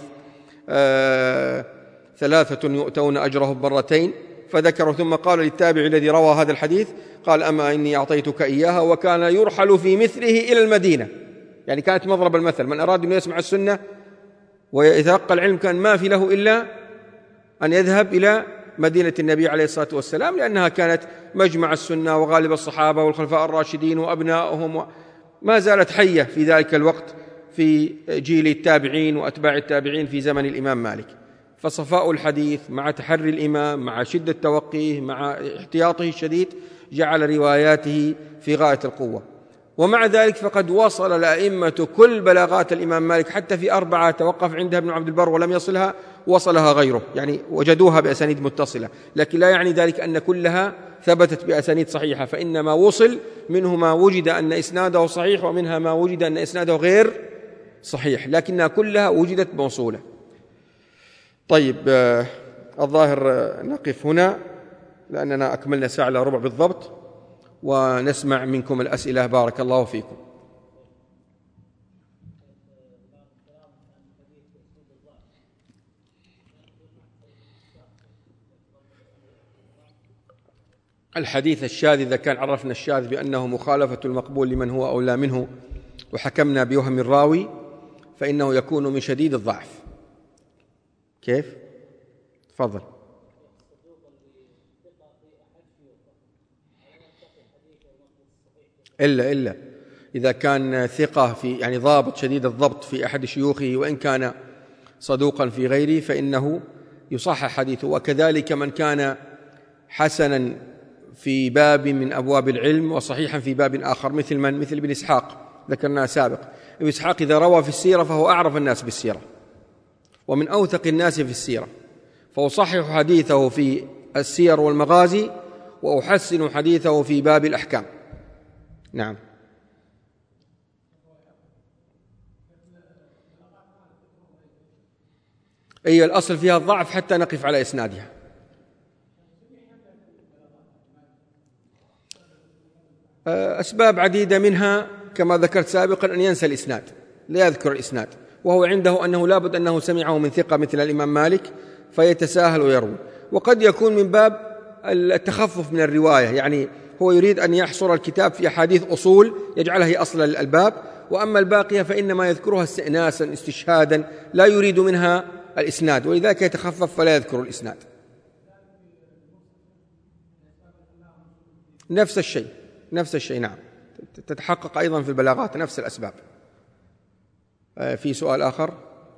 3 يؤتون أجرهم مرتين، فذكروا ثم قال للتابع الذي روى هذا الحديث قال أما إني أعطيتك إياها، وكان يرحل في مثله إلى المدينة، يعني كانت مضرب المثل. من أراد أن يسمع السنة ويتلقى العلم كان ما في له إلا أن يذهب إلى مدينة النبي عليه الصلاة والسلام، لأنها كانت مجمع السنة، وغالب الصحابة والخلفاء الراشدين وأبنائهم ما زالت حية في ذلك الوقت في جيل التابعين وأتباع التابعين في زمن الإمام مالك. فصفاء الحديث مع تحري الإمام مع شدة توقيه مع احتياطه الشديد جعل رواياته في غاية القوة. ومع ذلك فقد وصل الأئمة كل بلاغات الإمام مالك حتى في 4 توقف عندها ابن عبد البر ولم يصلها، وصلها غيره، يعني وجدوها بأسانيد متصلة، لكن لا يعني ذلك أن كلها ثبتت بأسانيد صحيحة، فإنما وصل منه ما وجد أن إسناده صحيح، ومنها ما وجد أن إسناده غير صحيح، لكنها كلها وجدت موصولة. طيب، الظاهر نقف هنا لأننا أكملنا 1:15 بالضبط، ونسمع منكم الأسئلة. بارك الله فيكم. الحديث الشاذ إذا كان عرفنا الشاذ بأنه مخالفة المقبول لمن هو أولى منه وحكمنا بوهم الراوي، فإنه يكون من شديد الضعف. كيف؟ تفضل. إلا إذا كان ثقة في، يعني ضابط شديد الضبط في أحد شيوخه وإن كان صدوقا في غيره، فإنه يصحح حديثه. وكذلك من كان حسنا في باب من أبواب العلم وصحيحا في باب آخر، مثل من؟ مثل ابن إسحاق ذكرناه سابق. ابن إسحاق إذا روى في السيرة فهو أعرف الناس بالسيرة ومن أوثق الناس في السيرة، فأصحح حديثه في السير والمغازي وأحسن حديثه في باب الأحكام. نعم. أي الأصل فيها الضعف حتى نقف على إسنادها. أسباب عديدة، منها كما ذكرت سابقا أن ينسى الإسناد، لا يذكر الإسناد، وهو عنده أنه لابد أنه سمعه من ثقة مثل الإمام مالك فيتساهل ويروي. وقد يكون من باب التخفف من الرواية، يعني هو يريد أن يحصر الكتاب في أحاديث أصول يجعلها هي أصل الباب، وأما الباقية فإنما يذكرها استئناسا استشهادا، لا يريد منها الإسناد، ولذلك يتخفف فلا يذكر الإسناد. نفس الشيء نعم، تتحقق أيضا في البلاغات نفس الأسباب. في سؤال آخر؟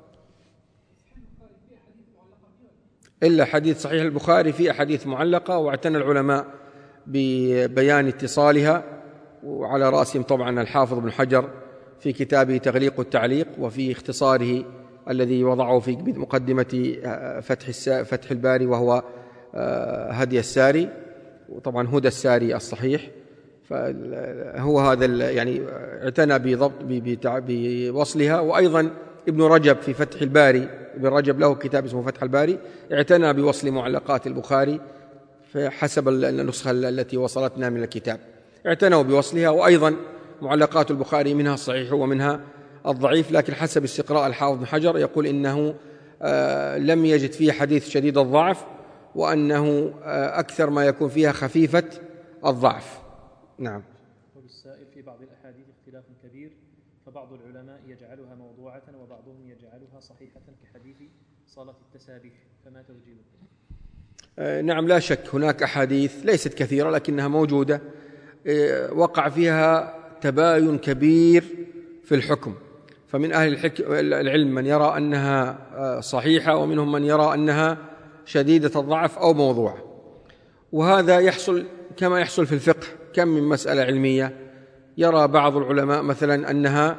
إلا حديث صحيح البخاري في أحاديث معلقة، واعتنى العلماء ببيان اتصالها، وعلى رأسهم طبعا الحافظ ابن حجر في كتابه تغليق التعليق، وفي اختصاره الذي وضعه في مقدمة فتح الباري وهو هدي الساري، وطبعا هدى الساري الصحيح. فهو هذا يعني اعتنى بوصلها. وأيضا ابن رجب في فتح الباري، ابن رجب له كتاب اسمه فتح الباري، اعتنى بوصل معلقات البخاري فحسب النسخة التي وصلتنا من الكتاب، اعتنوا بوصلها. وأيضا معلقات البخاري منها الصحيح ومنها الضعيف، لكن حسب استقراء الحافظ بن حجر يقول إنه لم يجد فيه حديث شديد الضعف، وأنه أكثر ما يكون فيها خفيفة الضعف. نعم. السائل: في بعض الأحاديث اختلاف كبير، فبعض العلماء يجعلها موضوعة وبعضهم يجعلها صحيحة كحديث صلاة التسابيح، فما توجيهه؟ نعم، لا شك هناك أحاديث ليست كثيرة لكنها موجودة وقع فيها تباين كبير في الحكم، فمن أهل العلم من يرى أنها صحيحة، ومنهم من يرى أنها شديدة الضعف أو موضوعة. وهذا يحصل كما يحصل في الفقه، كم من مسألة علمية يرى بعض العلماء مثلا أنها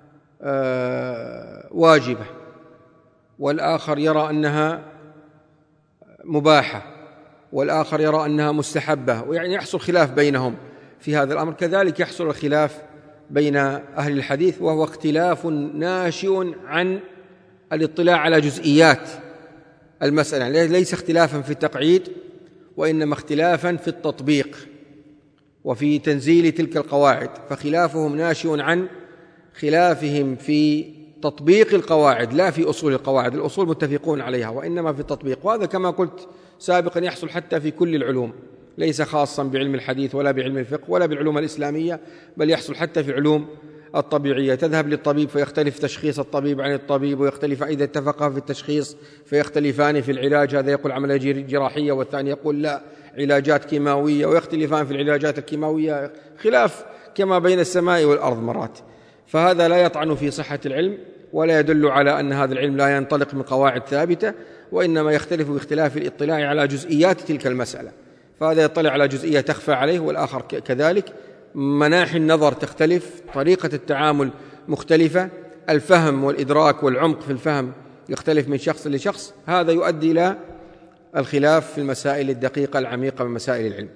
واجبة، والآخر يرى أنها مباحة، والآخر يرى أنها مستحبة، ويعني يحصل خلاف بينهم في هذا الأمر. كذلك يحصل الخلاف بين أهل الحديث، وهو اختلاف ناشئ عن الاطلاع على جزئيات المسألة، يعني ليس اختلافا في التقعيد، وإنما اختلافا في التطبيق وفي تنزيل تلك القواعد. فخلافهم ناشئ عن خلافهم في تطبيق القواعد، لا في أصول القواعد، الأصول متفقون عليها، وإنما في التطبيق. وهذا كما قلت سابقا يحصل حتى في كل العلوم، ليس خاصا بعلم الحديث ولا بعلم الفقه ولا بالعلوم الإسلامية، بل يحصل حتى في علوم الطبيعية. تذهب للطبيب فيختلف تشخيص الطبيب عن الطبيب، ويختلف إذا اتفقا في التشخيص فيختلفان في العلاج، هذا يقول عملية جراحية والثاني يقول لا علاجات كيماوية، ويختلفان في العلاجات الكيماوية، خلاف كما بين السماء والأرض مرات. فهذا لا يطعن في صحة العلم، ولا يدل على أن هذا العلم لا ينطلق من قواعد ثابتة، وإنما يختلف باختلاف الاطلاع على جزئيات تلك المسألة. فهذا يطلع على جزئية تخفى عليه، والآخر كذلك، مناحي النظر تختلف، طريقة التعامل مختلفة، الفهم والإدراك والعمق في الفهم يختلف من شخص لشخص، هذا يؤدي إلى الخلاف في المسائل الدقيقة العميقة من مسائل العلم.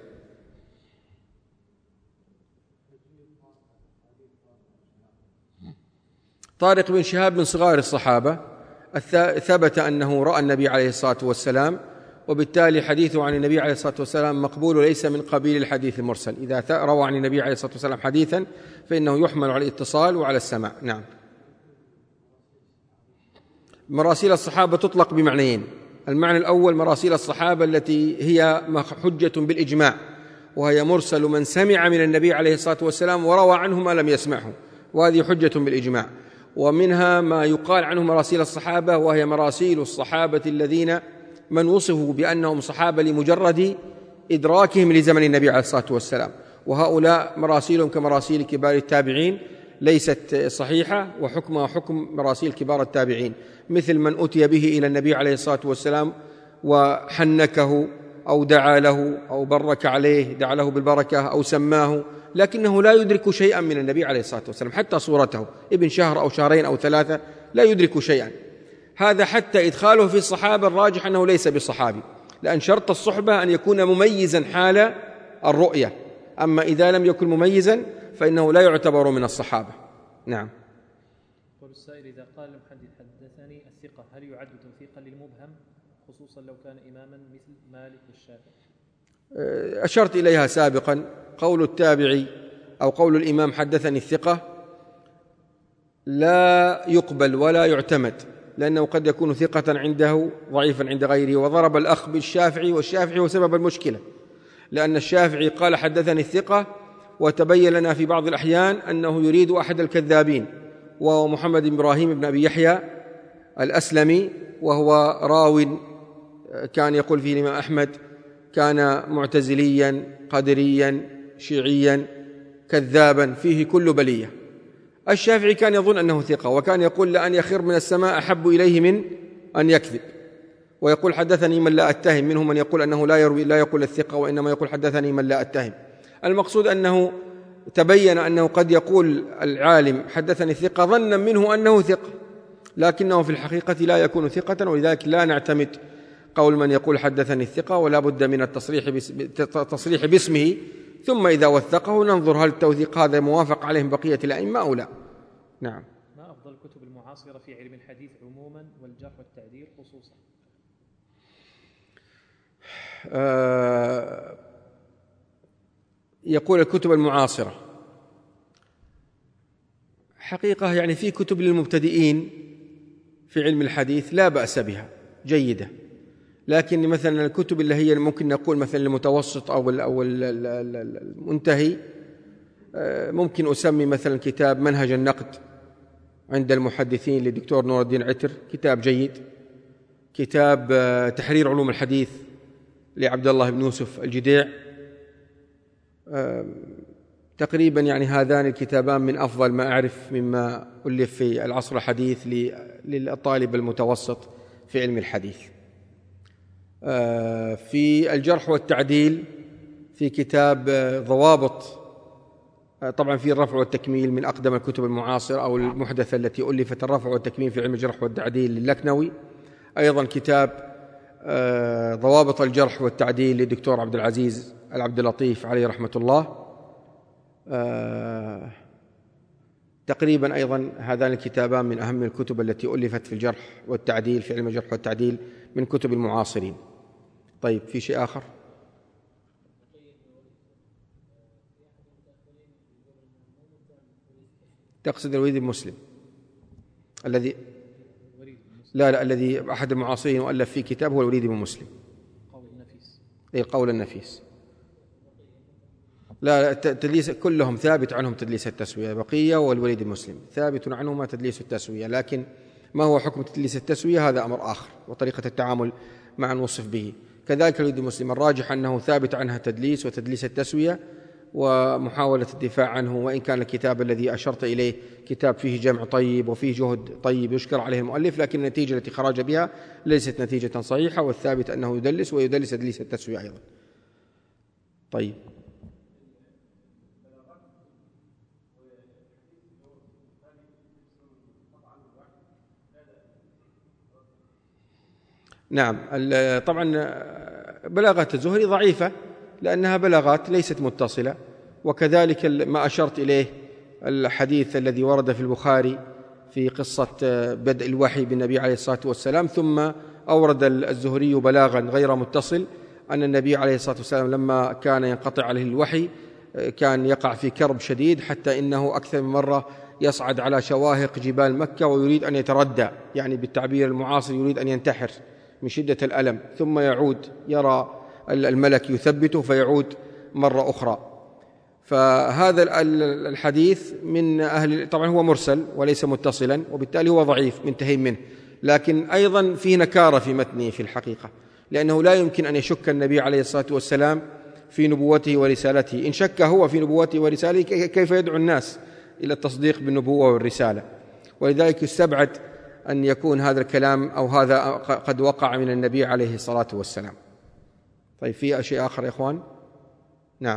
طارق بن شهاب من صغار الصحابة، ثبت أنه رأى النبي عليه الصلاة والسلام، وبالتالي حديثه عن النبي عليه الصلاة والسلام مقبول وليس من قبيل الحديث المرسل. إذا روى عن النبي عليه الصلاة والسلام حديثا فإنه يحمل على الاتصال وعلى السماع. نعم. مراسيل الصحابة تطلق بمعنيين: المعنى الأول مراسيل الصحابة التي هي حجة بالإجماع، وهي مرسل من سمع من النبي عليه الصلاة والسلام وروى عنه ما لم يسمعه، وهذه حجة بالإجماع. ومنها ما يقال عنه مراسيل الصحابة، وهي مراسيل الصحابة الذين من وصفوا بأنهم صحابة لمجرد إدراكهم لزمن النبي عليه الصلاة والسلام، وهؤلاء مراسيلهم كمراسيل كبار التابعين ليست صحيحة، وحكمها حكم مراسيل كبار التابعين، مثل من أتي به إلى النبي عليه الصلاة والسلام وحنكه أو دعا له أو برك عليه، دعا له بالبركة أو سماه، لكنه لا يدرك شيئا من النبي عليه الصلاة والسلام، حتى صورته، ابن شهر أو شهرين أو ثلاثة لا يدرك شيئا. هذا حتى إدخاله في الصحابة الراجح أنه ليس بصحابي، لأن شرط الصحبة أن يكون مميزا حال الرؤية، أما إذا لم يكن مميزا فإنه لا يعتبر من الصحابة. نعم. قول السائل: إذا قال المحدث حدثني الثقة هل يعد توثيقا للمبهم، خصوصا لو كان إماما مثل مالك والشافعي؟ أشرت إليها سابقا. قول التابعي أو قول الإمام حدثني الثقة لا يقبل ولا يعتمد، لأنه قد يكون ثقة عنده ضعيفا عند غيره. وضرب الأخ بالشافعي، والشافعي هو سبب المشكلة، لأن الشافعي قال حدثني الثقة، وتبين لنا في بعض الأحيان أنه يريد أحد الكذابين، وهو محمد بن إبراهيم بن أبي يحيى الأسلمي، وهو راو كان يقول فيه الإمام أحمد كان معتزليا قدريا شيعيا كذابا فيه كل بلية. الشافعي كان يظن أنه ثقة، وكان يقول: لأن يخر من السماء أحب إليه من أن يكذب، ويقول حدثني من لا أتهم. منهم من يقول أنه لا يقول الثقة، وإنما يقول حدثني من لا أتهم. المقصود أنه تبين أنه قد يقول العالم حدثني الثقة ظنا منه أنه ثقة، لكنه في الحقيقة لا يكون ثقة، ولذلك لا نعتمد قول من يقول حدثني الثقة، ولا بد من التصريح باسمه، ثم إذا وثقه ننظر هل التوثيق هذا موافق عليه بقية الأئمة أو لا. نعم. ما أفضل الكتب المعاصرة في علم الحديث عموما والجرح والتعديل خصوصا؟ يقول الكتب المعاصرة، حقيقة يعني في كتب للمبتدئين في علم الحديث لا بأس بها، جيدة، لكن مثلا الكتب اللي هي ممكن نقول مثلا المتوسط أو المنتهي، ممكن أسمي مثلا كتاب منهج النقد عند المحدثين للدكتور نور الدين عتر، كتاب جيد. كتاب تحرير علوم الحديث لعبد الله بن يوسف الجديع، تقريبا يعني هذان الكتابان من أفضل ما أعرف مما ألف في العصر الحديث للطالب المتوسط في علم الحديث. في الجرح والتعديل في كتاب ضوابط، طبعا في الرفع والتكميل من أقدم الكتب المعاصرة أو المحدثة التي ألفت، الرفع والتكميل في علم الجرح والتعديل للكنوي. أيضا كتاب ضوابط الجرح والتعديل للدكتور عبد العزيز العبد اللطيف عليه رحمة الله. تقريبا أيضا هذان الكتابان من أهم الكتب التي ألفت في الجرح والتعديل في علم الجرح والتعديل من كتب المعاصرين. طيب، في شيء آخر؟ تقصد الوليد بن مسلم الذي لا الذي أحد المعاصرين وألف فيه كتاب هو الوليد بن مسلم. قول النفيس. القول النفيس. لا، تدليس كلهم ثابت عنهم تدليس التسوية، بقية والوليد بن مسلم ثابت عنهما تدليس التسوية، لكن ما هو حكم تدليس التسوية هذا أمر آخر، وطريقة التعامل مع الوصف به. كذلك الوليد بن مسلم الراجح أنه ثابت عنها تدليس وتدليس التسوية، ومحاولة الدفاع عنه، وإن كان الكتاب الذي أشرت إليه كتاب فيه جمع طيب وفيه جهد طيب يشكر عليه المؤلف، لكن النتيجة التي خرج بها ليست نتيجة صحيحة، والثابت أنه يدلس ويدلس تدليس التسوية أيضا. طيب، نعم. طبعا بلاغات الزهري ضعيفة لأنها بلاغات ليست متصلة، وكذلك ما أشرت إليه الحديث الذي ورد في البخاري في قصة بدء الوحي بالنبي عليه الصلاة والسلام، ثم أورد الزهري بلاغا غير متصل أن النبي عليه الصلاة والسلام لما كان ينقطع عليه الوحي كان يقع في كرب شديد، حتى إنه أكثر من مرة يصعد على شواهق جبال مكة ويريد أن يتردى، يعني بالتعبير المعاصر يريد أن ينتحر من شدة الألم، ثم يعود يرى الملك يثبته فيعود مرة أخرى. فهذا الحديث من أهل، طبعا هو مرسل وليس متصلا، وبالتالي هو ضعيف منتهي منه، لكن أيضا فيه نكارة في متنه في الحقيقة، لأنه لا يمكن أن يشك النبي عليه الصلاة والسلام في نبوته ورسالته. إن شك هو في نبوته ورسالته كيف يدعو الناس إلى التصديق بالنبوة والرسالة؟ ولذلك يستبعد أن يكون هذا الكلام أو هذا قد وقع من النبي عليه الصلاة والسلام. طيب، في شيء آخر يا إخوان؟ نعم.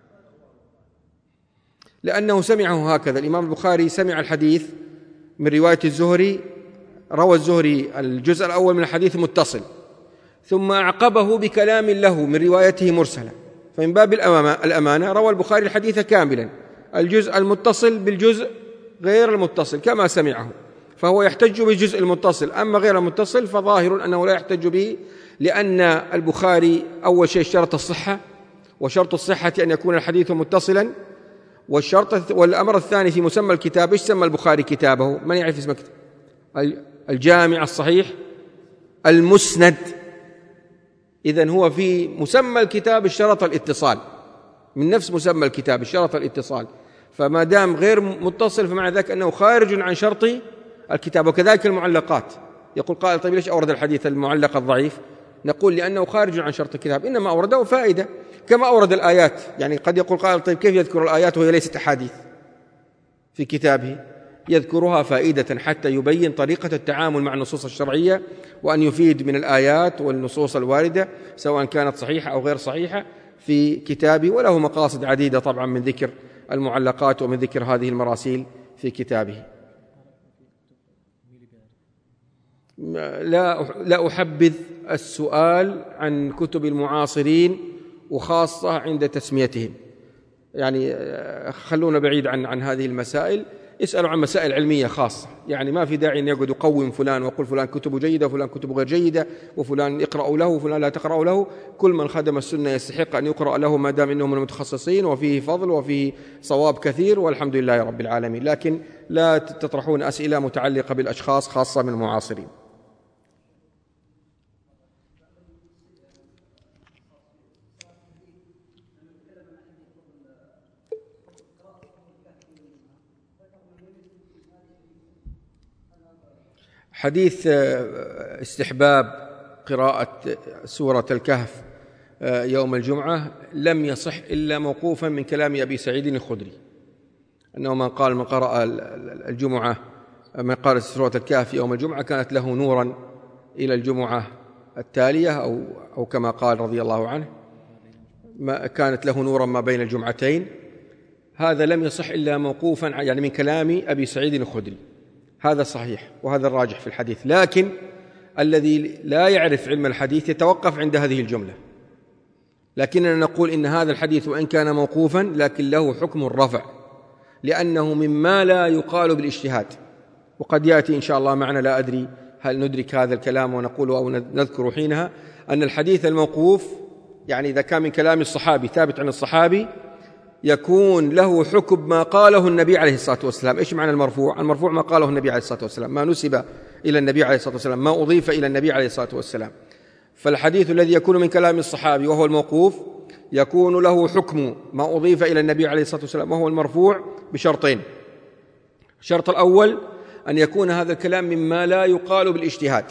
لأنه سمعه هكذا. الإمام البخاري سمع الحديث من رواية الزهري، روى الزهري الجزء الأول من الحديث متصل، ثم أعقبه بكلام له من روايته مرسلة، فمن باب الأمانة روى البخاري الحديث كاملا، الجزء المتصل بالجزء غير المتصل كما سمعه، فهو يحتج بالجزء المتصل، أما غير المتصل فظاهر أنه لا يحتج به، لأن البخاري أول شيء اشترط الصحة، وشرط الصحة أن يكون الحديث متصلا، والأمر الثاني في مسمى الكتاب. إيش سمى البخاري كتابه؟ من يعرف اسم كتاب؟ الجامع الصحيح المسند. إذن هو في مسمى الكتاب اشترط الاتصال، من نفس مسمى الكتاب اشترط الاتصال، فما دام غير متصل فمعنى ذلك أنه خارج عن شرط الكتاب. وكذلك المعلقات، يقول قائل طيب ليش أورد الحديث المعلق الضعيف؟ نقول لأنه خارج عن شرط الكتاب، إنما أورده فائدة، كما أورد الآيات. يعني قد يقول قائل طيب كيف يذكر الآيات وهي ليست أحاديث في كتابه؟ يذكرها فائدة حتى يبين طريقة التعامل مع النصوص الشرعية، وأن يفيد من الآيات والنصوص الواردة سواء كانت صحيحة أو غير صحيحة في كتابه. وله مقاصد عديدة طبعا من ذكر المعلقات ومن ذكر هذه المراسيل في كتابه. لا أحبذ السؤال عن كتب المعاصرين، وخاصة عند تسميتهم، يعني خلونا بعيد عن هذه المسائل، اسألوا عن مسائل علمية خاصة. يعني ما في داعي أن يقعد يقوم فلان ويقول فلان كتبه جيدة وفلان كتبه غير جيدة، وفلان اقرأوا له وفلان لا تقرأوا له. كل من خدم السنة يستحق أن يقرأ له ما دام إنه من المتخصصين، وفيه فضل وفيه صواب كثير، والحمد لله رب العالمين. لكن لا تطرحون أسئلة متعلقة بالأشخاص خاصة من المعاصرين. حديث استحباب قراءة سورة الكهف يوم الجمعة لم يصح إلا موقوفا من كلام أبي سعيد الخدري، أنه من قرأ الجمعة، من قرأ سورة الكهف يوم الجمعة كانت له نورا إلى الجمعة التالية، أو كما قال رضي الله عنه كانت له نورا ما بين الجمعتين. هذا لم يصح إلا موقوفا، يعني من كلام أبي سعيد الخدري. هذا صحيح وهذا الراجح في الحديث، لكن الذي لا يعرف علم الحديث يتوقف عند هذه الجملة. لكننا نقول إن هذا الحديث وإن كان موقوفا لكن له حكم الرفع، لأنه مما لا يقال بالاجتهاد. وقد يأتي إن شاء الله معنا، لا أدري هل ندرك هذا الكلام ونقول أو نذكر حينها، أن الحديث الموقوف يعني إذا كان من كلام الصحابي ثابت عن الصحابي يكون له حكم ما قاله النبي عليه الصلاة والسلام. إيش معنى المرفوع؟ المرفوع ما قاله النبي عليه الصلاة والسلام، ما نسب إلى النبي عليه الصلاة والسلام، ما أضيف إلى النبي عليه الصلاة والسلام. فالحديث الذي يكون من كلام الصحابي وهو الموقوف يكون له حكم ما أضيف إلى النبي عليه الصلاة والسلام وهو المرفوع بشرطين. الشرط الأول أن يكون هذا الكلام مما لا يقال بالاجتهاد.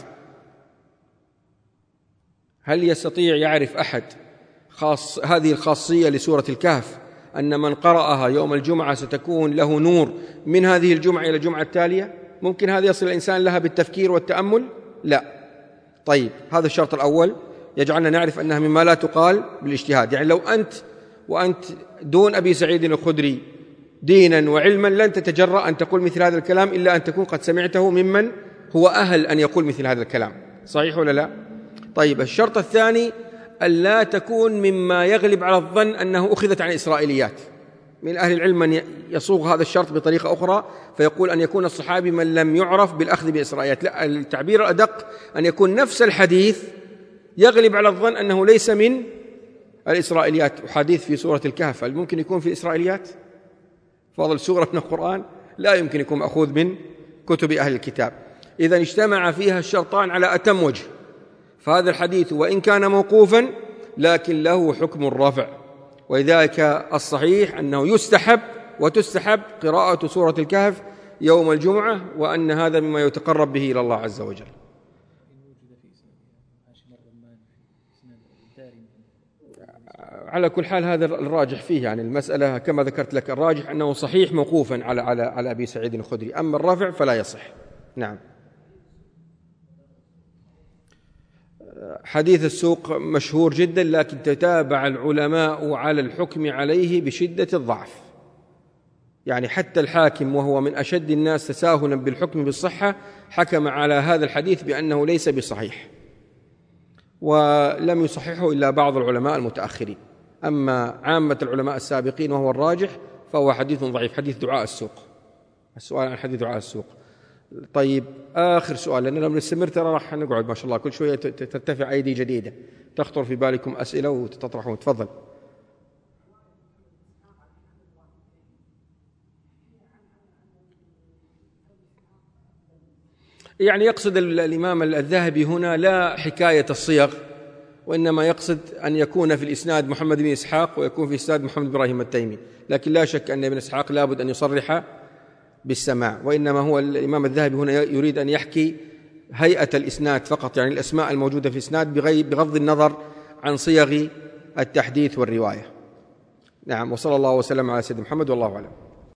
هل يستطيع يعرف أحد هذه الخاصية لسورة الكهف، أن من قرأها يوم الجمعة ستكون له نور من هذه الجمعة إلى الجمعة التالية؟ ممكن هذا يصل الإنسان لها بالتفكير والتأمل؟ لا. طيب، هذا الشرط الأول يجعلنا نعرف أنها مما لا تقال بالاجتهاد. يعني لو وأنت دون أبي سعيد الخدري دينا وعلما لن تتجرأ أن تقول مثل هذا الكلام إلا أن تكون قد سمعته ممن هو أهل أن يقول مثل هذا الكلام. صحيح ولا لا؟ طيب، الشرط الثاني ألا تكون مما يغلب على الظن أنه أخذت عن إسرائيليات. من أهل العلم من يصوغ هذا الشرط بطريقة أخرى فيقول أن يكون الصحابي من لم يعرف بالأخذ بإسرائيليات. لا، التعبير الأدق أن يكون نفس الحديث يغلب على الظن أنه ليس من الإسرائيليات. وحديث في سورة الكهف هل ممكن يكون في الإسرائيليات؟ فضل سورة من القرآن لا يمكن يكون مأخوذ من كتب أهل الكتاب. إذا اجتمع فيها الشرطان على أتم وجه، فهذا الحديث وإن كان موقوفا لكن له حكم الرفع، ولذلك الصحيح أنه يستحب وتستحب قراءة سورة الكهف يوم الجمعة، وأن هذا مما يتقرب به إلى الله عز وجل. على كل حال هذا الراجح فيه، يعني المسألة كما ذكرت لك الراجح أنه صحيح موقوفا على أبي سعيد الخدري، أما الرفع فلا يصح. نعم. حديث السوق مشهور جدا، لكن تتابع العلماء على الحكم عليه بشدة الضعف، يعني حتى الحاكم وهو من أشد الناس تساهلا بالحكم بالصحة حكم على هذا الحديث بأنه ليس بصحيح، ولم يصححه إلا بعض العلماء المتأخرين. أما عامة العلماء السابقين وهو الراجح فهو حديث ضعيف، حديث دعاء السوق. السؤال عن حديث دعاء السوق. طيب، آخر سؤال، لأننا لو نستمر ترى راح نقعد ما شاء الله كل شوية ترتفع أيدي جديدة، تخطر في بالكم أسئلة وتطرحون. تفضل. يعني يقصد الإمام الذهبي هنا لا حكاية الصيغ، وإنما يقصد أن يكون في الإسناد محمد بن إسحاق ويكون في الإسناد محمد بن إبراهيم التيمي، لكن لا شك أن ابن إسحاق لابد أن يصرح بالسماع، وإنما هو الإمام الذهبي هنا يريد أن يحكي هيئة الإسناد فقط، يعني الأسماء الموجودة في الإسناد بغض النظر عن صيغ التحديث والرواية. نعم، وصلى الله وسلم على سيدنا محمد والله أعلم.